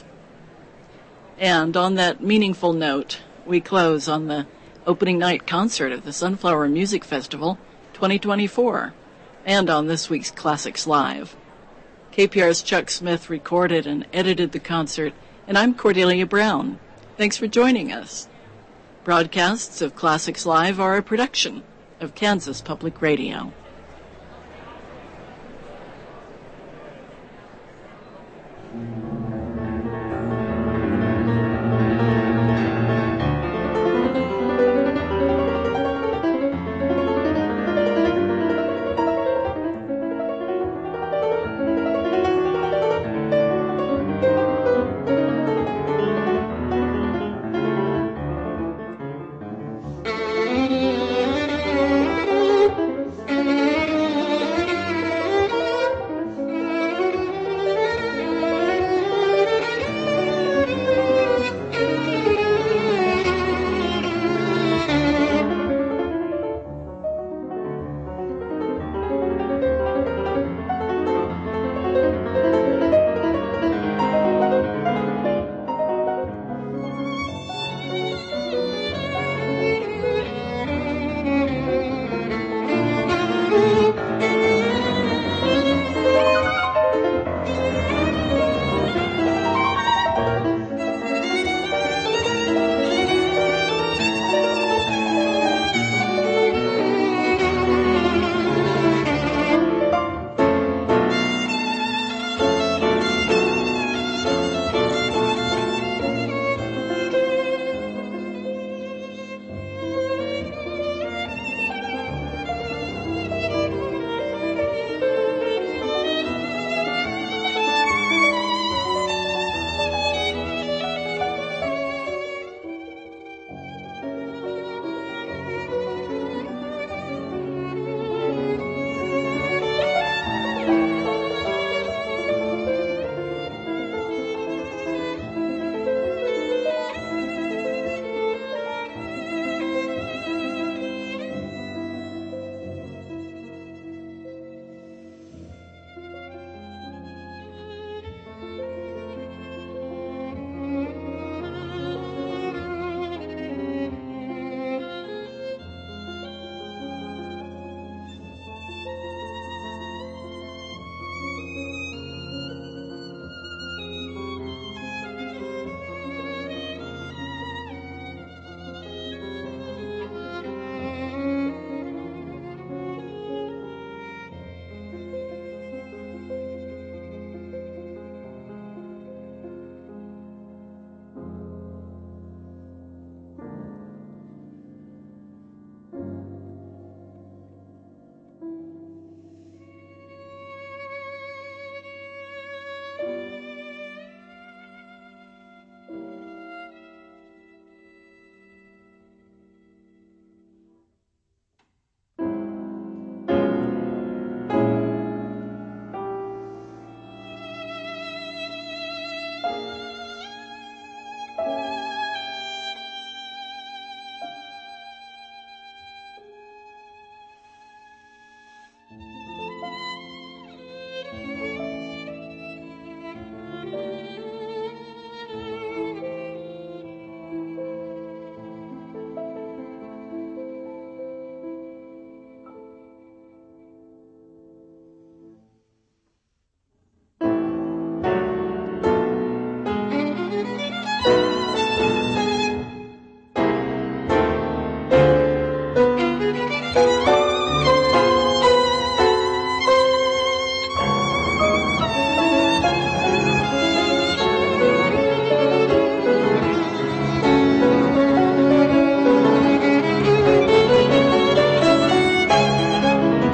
And on that meaningful note, we close on the opening night concert of the Sunflower Music Festival twenty twenty-four, and on this week's Classics Live. K P R's Chuck Smith recorded and edited the concert, and I'm Cordelia Brown. Thanks for joining us. Broadcasts of Classics Live are a production of Kansas Public Radio.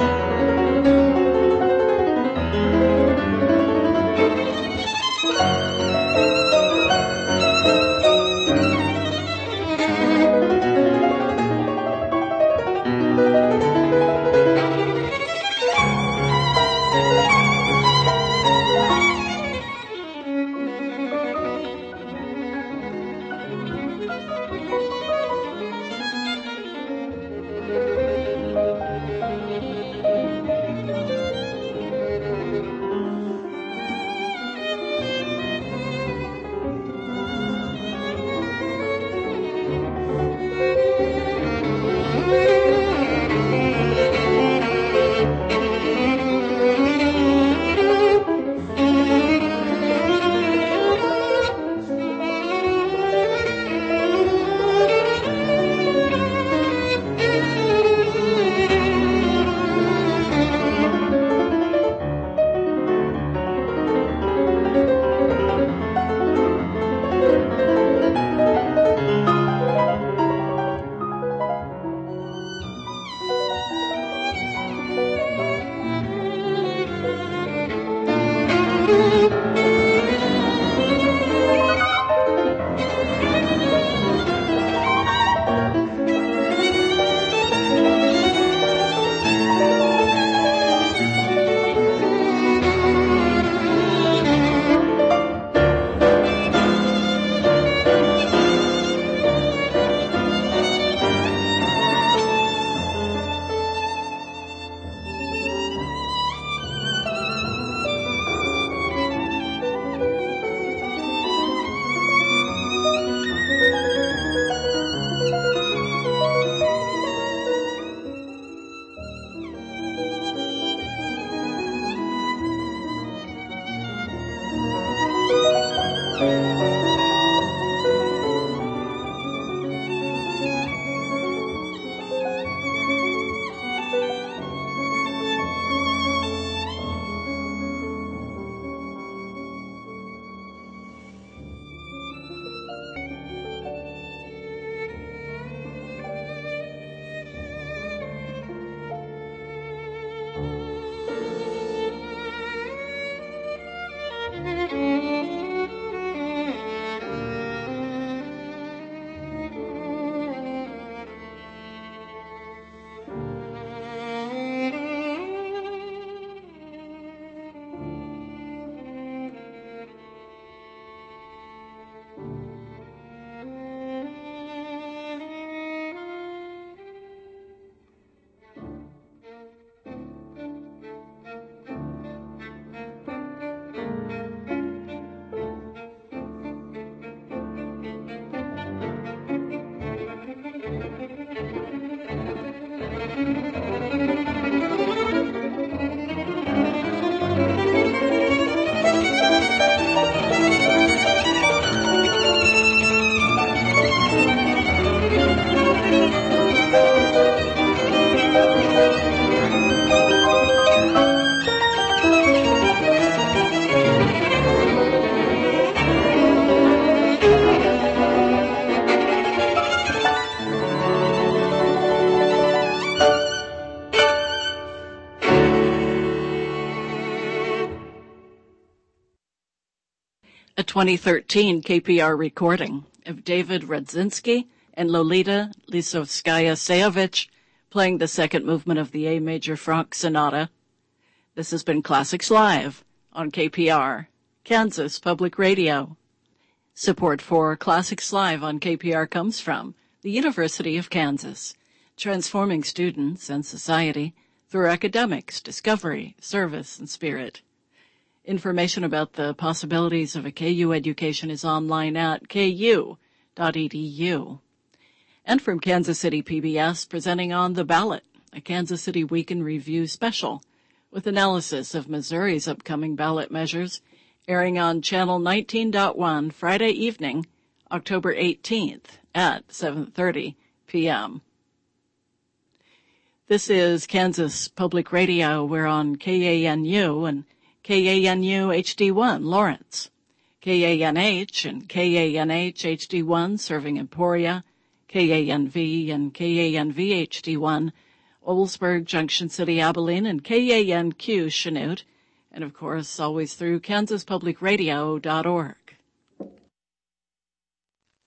Thank you. A twenty thirteen K P R recording of David Radzinski and Lolita Lisovskaya-Sayevich playing the second movement of the A Major Franck Sonata. This has been Classics Live on K P R, Kansas Public Radio. Support for Classics Live on K P R comes from the University of Kansas, transforming students and society through academics, discovery, service, and spirit. Information about the possibilities of a K U education is online at k u dot e d u. And from Kansas City P B S, presenting On the Ballot, a Kansas City Week in Review special with analysis of Missouri's upcoming ballot measures, airing on Channel nineteen point one Friday evening, October eighteenth at seven thirty p.m. This is Kansas Public Radio. We're on K A N U and K A N U H D one, Lawrence, K A N H and K A N H H D one serving Emporia, K A N V and K A N V H D one, Oldsburg, Junction City, Abilene, and K A N Q, Chanute, and of course always through kansas public radio dot org.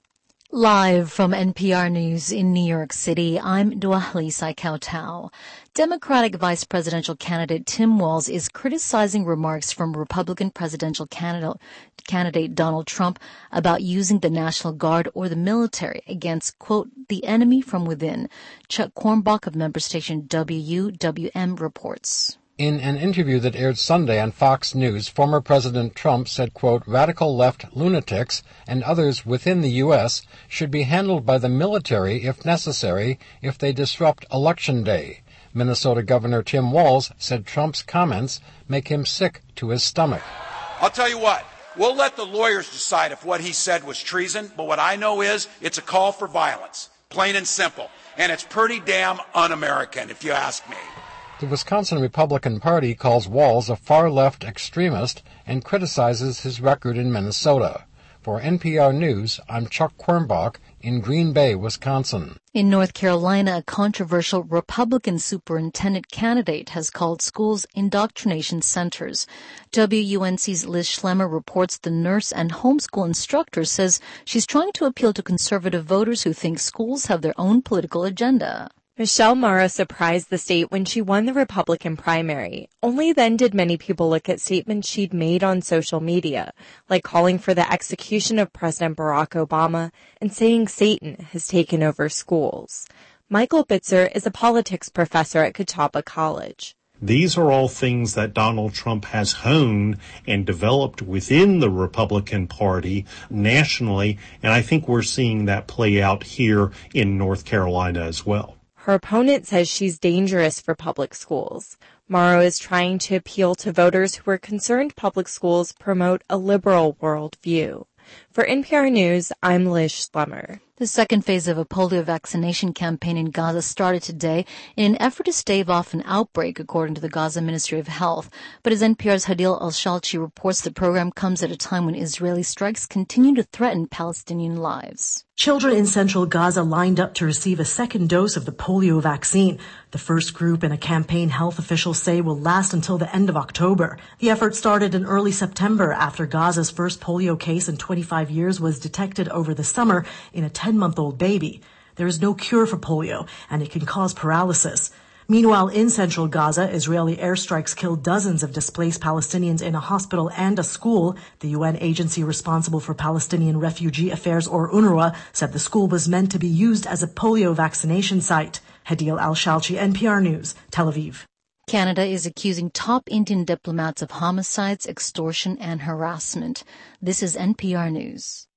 Live from N P R News in New York City, I'm Duahli Saikautau. Democratic Vice Presidential candidate Tim Walz is criticizing remarks from Republican presidential candidate, candidate Donald Trump about using the National Guard or the military against, quote, the enemy from within. Chuck Kornbach of member station W W M reports. In an interview that aired Sunday on Fox News, former President Trump said, quote, radical left lunatics and others within the U S should be handled by the military if necessary if they disrupt Election Day. Minnesota Governor Tim Walz said Trump's comments make him sick to his stomach. I'll tell you what, we'll let the lawyers decide if what he said was treason, but what I know is it's a call for violence, plain and simple, and it's pretty damn un-American, if you ask me. The Wisconsin Republican Party calls Walz a far-left extremist and criticizes his record in Minnesota. For N P R News, I'm Chuck Kornbach in Green Bay, Wisconsin. In North Carolina, a controversial Republican superintendent candidate has called schools indoctrination centers. W U N C's Liz Schlemmer reports the nurse and homeschool instructor says she's trying to appeal to conservative voters who think schools have their own political agenda. Michelle Morrow surprised the state when she won the Republican primary. Only then did many people look at statements she'd made on social media, like calling for the execution of President Barack Obama and saying Satan has taken over schools. Michael Bitzer is a politics professor at Catawba College. These are all things that Donald Trump has honed and developed within the Republican Party nationally, and I think we're seeing that play out here in North Carolina as well. Her opponent says she's dangerous for public schools. Morrow is trying to appeal to voters who are concerned public schools promote a liberal worldview. For N P R News, I'm Liz Schlemmer. The second phase of a polio vaccination campaign in Gaza started today in an effort to stave off an outbreak, according to the Gaza Ministry of Health. But as N P R's Hadil Al-Shalchi reports, the program comes at a time when Israeli strikes continue to threaten Palestinian lives. Children in central Gaza lined up to receive a second dose of the polio vaccine. The first group in a campaign health officials say will last until the end of October. The effort started in early September after Gaza's first polio case in twenty-five years was detected over the summer in a ten-month-old baby. There is no cure for polio, and it can cause paralysis. Meanwhile, in central Gaza, Israeli airstrikes killed dozens of displaced Palestinians in a hospital and a school. The U N agency responsible for Palestinian refugee affairs, or UNRWA, said the school was meant to be used as a polio vaccination site. Hadil Al-Shalchi, N P R News, Tel Aviv. Canada is accusing top Indian diplomats of homicides, extortion, and harassment. This is N P R News.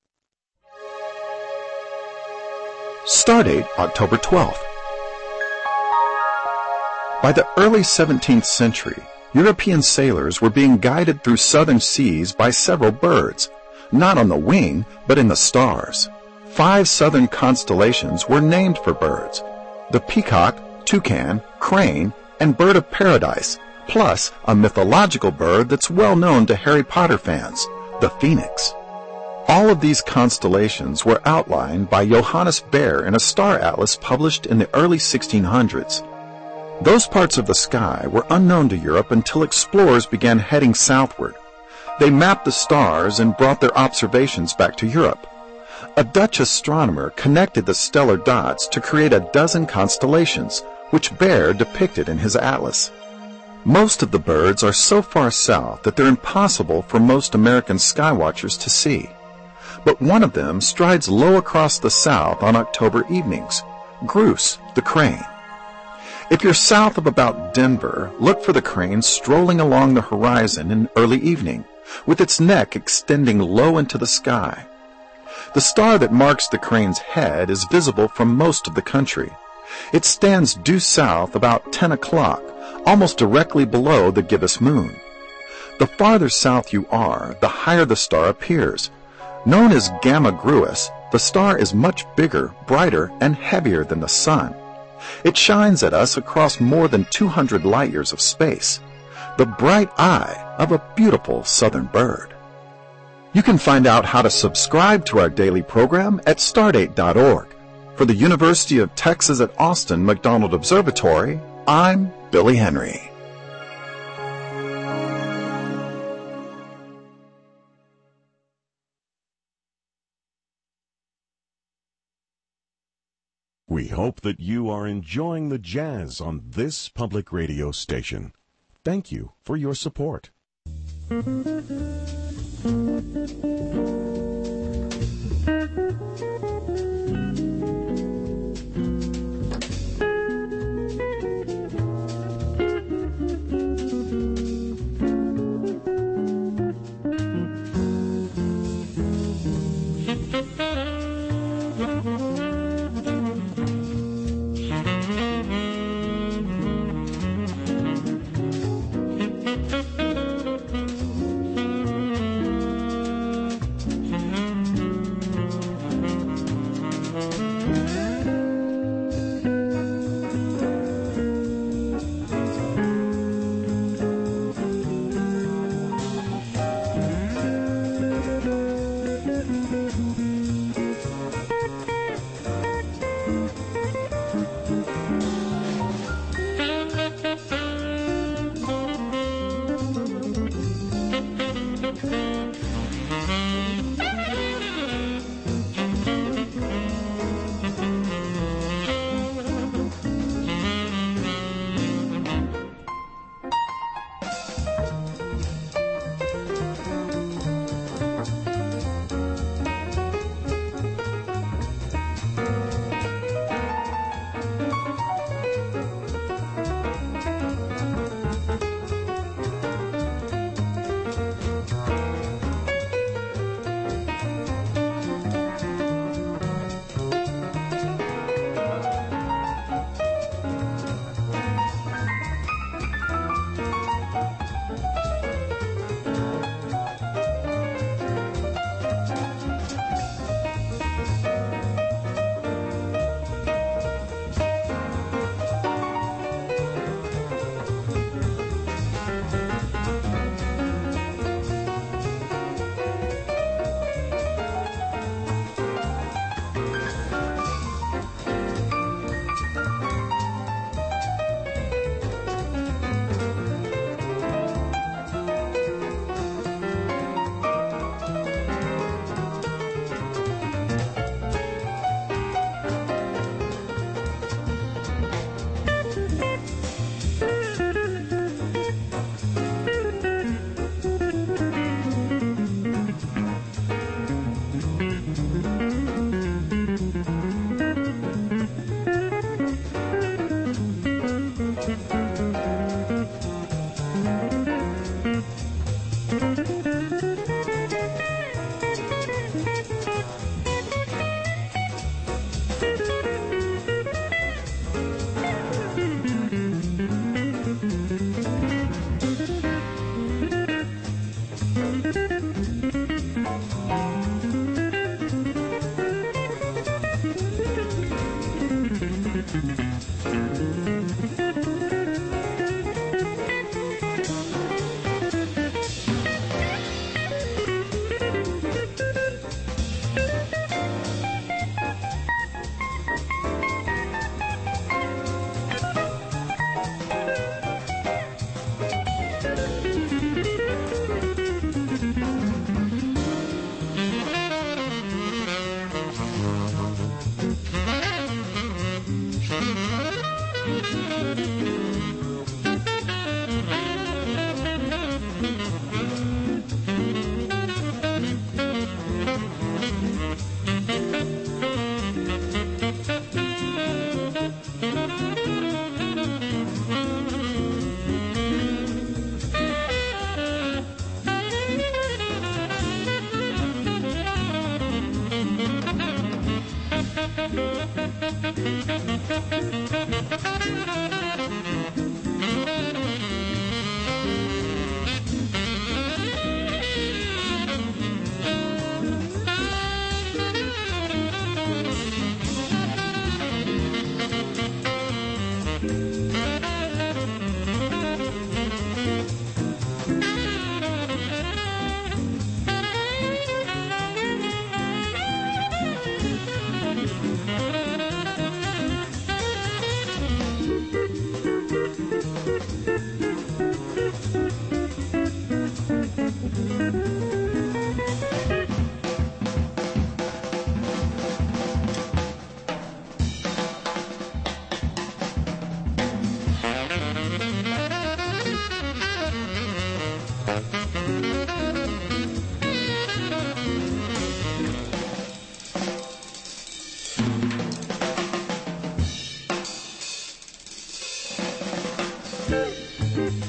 Stardate October twelfth. By the early seventeenth century, European sailors were being guided through southern seas by several birds, not on the wing, but in the stars. Five southern constellations were named for birds: the peacock, toucan, crane, and bird of paradise, plus a mythological bird that's well known to Harry Potter fans, the phoenix. All of these constellations were outlined by Johannes Bayer in a star atlas published in the early sixteen hundreds. Those parts of the sky were unknown to Europe until explorers began heading southward. They mapped the stars and brought their observations back to Europe. A Dutch astronomer connected the stellar dots to create a dozen constellations, which Bayer depicted in his atlas. Most of the birds are so far south that they're impossible for most American skywatchers to see. But one of them strides low across the south on October evenings, Grus, the crane. If you're south of about Denver, look for the crane strolling along the horizon in early evening, with its neck extending low into the sky. The star that marks the crane's head is visible from most of the country. It stands due south about ten o'clock, almost directly below the gibbous moon. The farther south you are, the higher the star appears. Known as Gamma Gruis, the star is much bigger, brighter, and heavier than the sun. It shines at us across more than two hundred light years of space, the bright eye of a beautiful southern bird. You can find out how to subscribe to our daily program at stardate dot org. For the University of Texas at Austin McDonald Observatory, I'm Billy Henry. We hope that you are enjoying the jazz on this public radio station. Thank you for your support.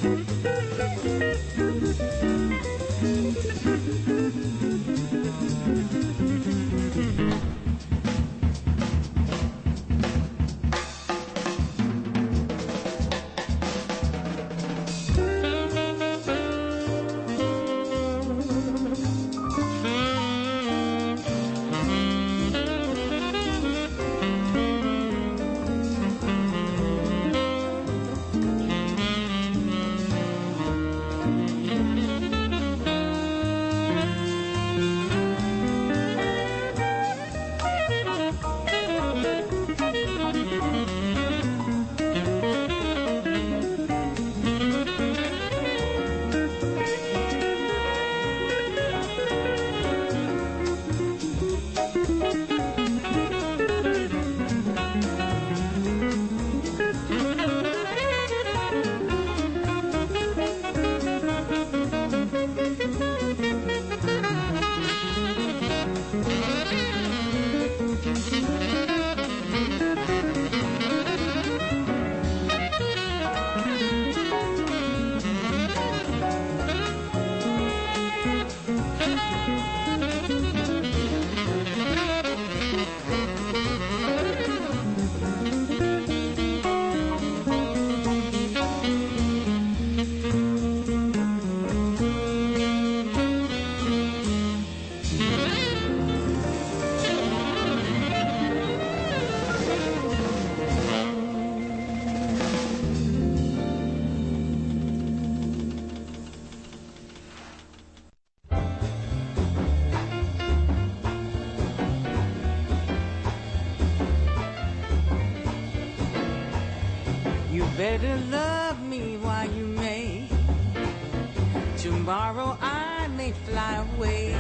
Better love me while you may. Tomorrow I may fly away.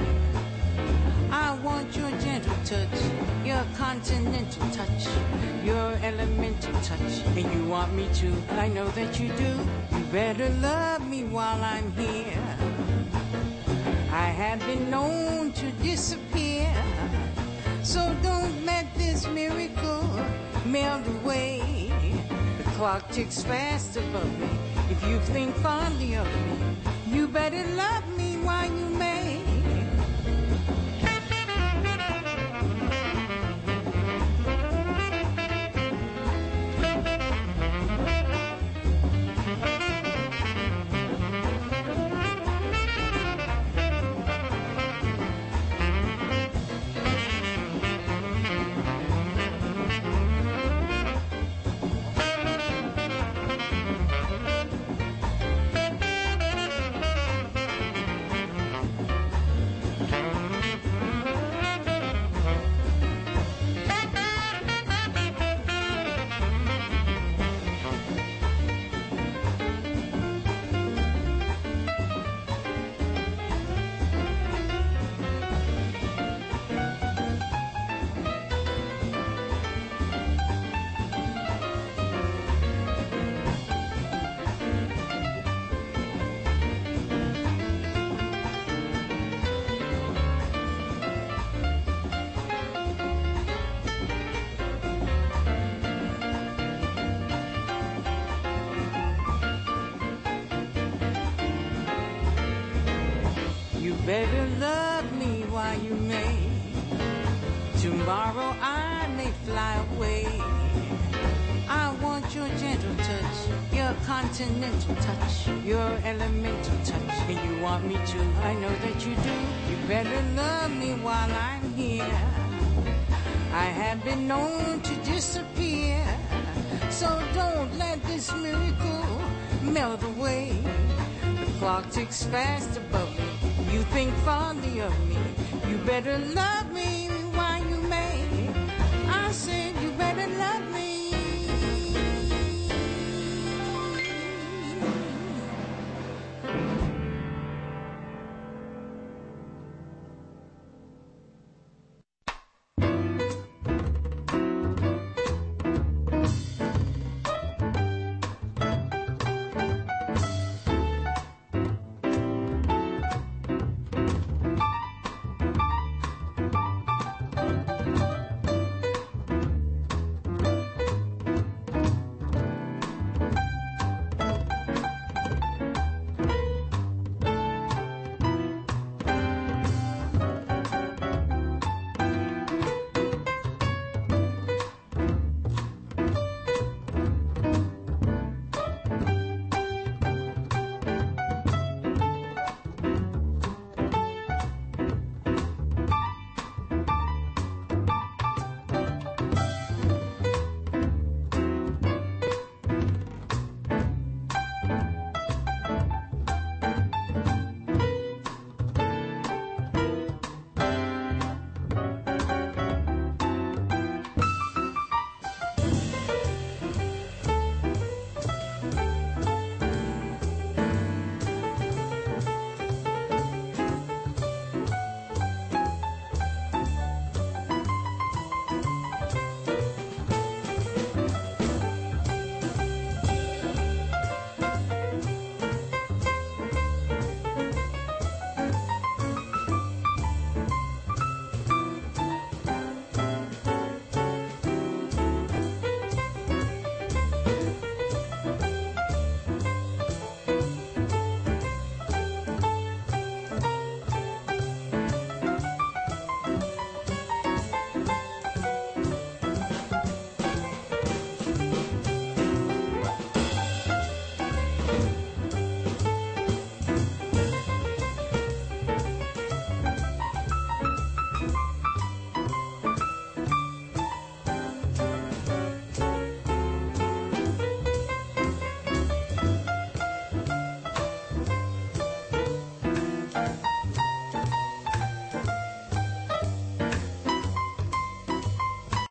I want your gentle touch, your continental touch, your elemental touch. And you want me to, I know that you do. You better love me while I'm here. I have been known to disappear. So don't let this miracle melt away. The clock ticks fast above me. If you think fondly of me, you better love me while you may. Better love me while you may. Tomorrow I may fly away. I want your gentle touch, your continental touch, your elemental touch. And you want me to, I know that you do. You better love me while I'm here. I have been known to disappear. So don't let this miracle melt away. The clock ticks fast above me. You think fondly of me. You better love me while you may. I said you better love me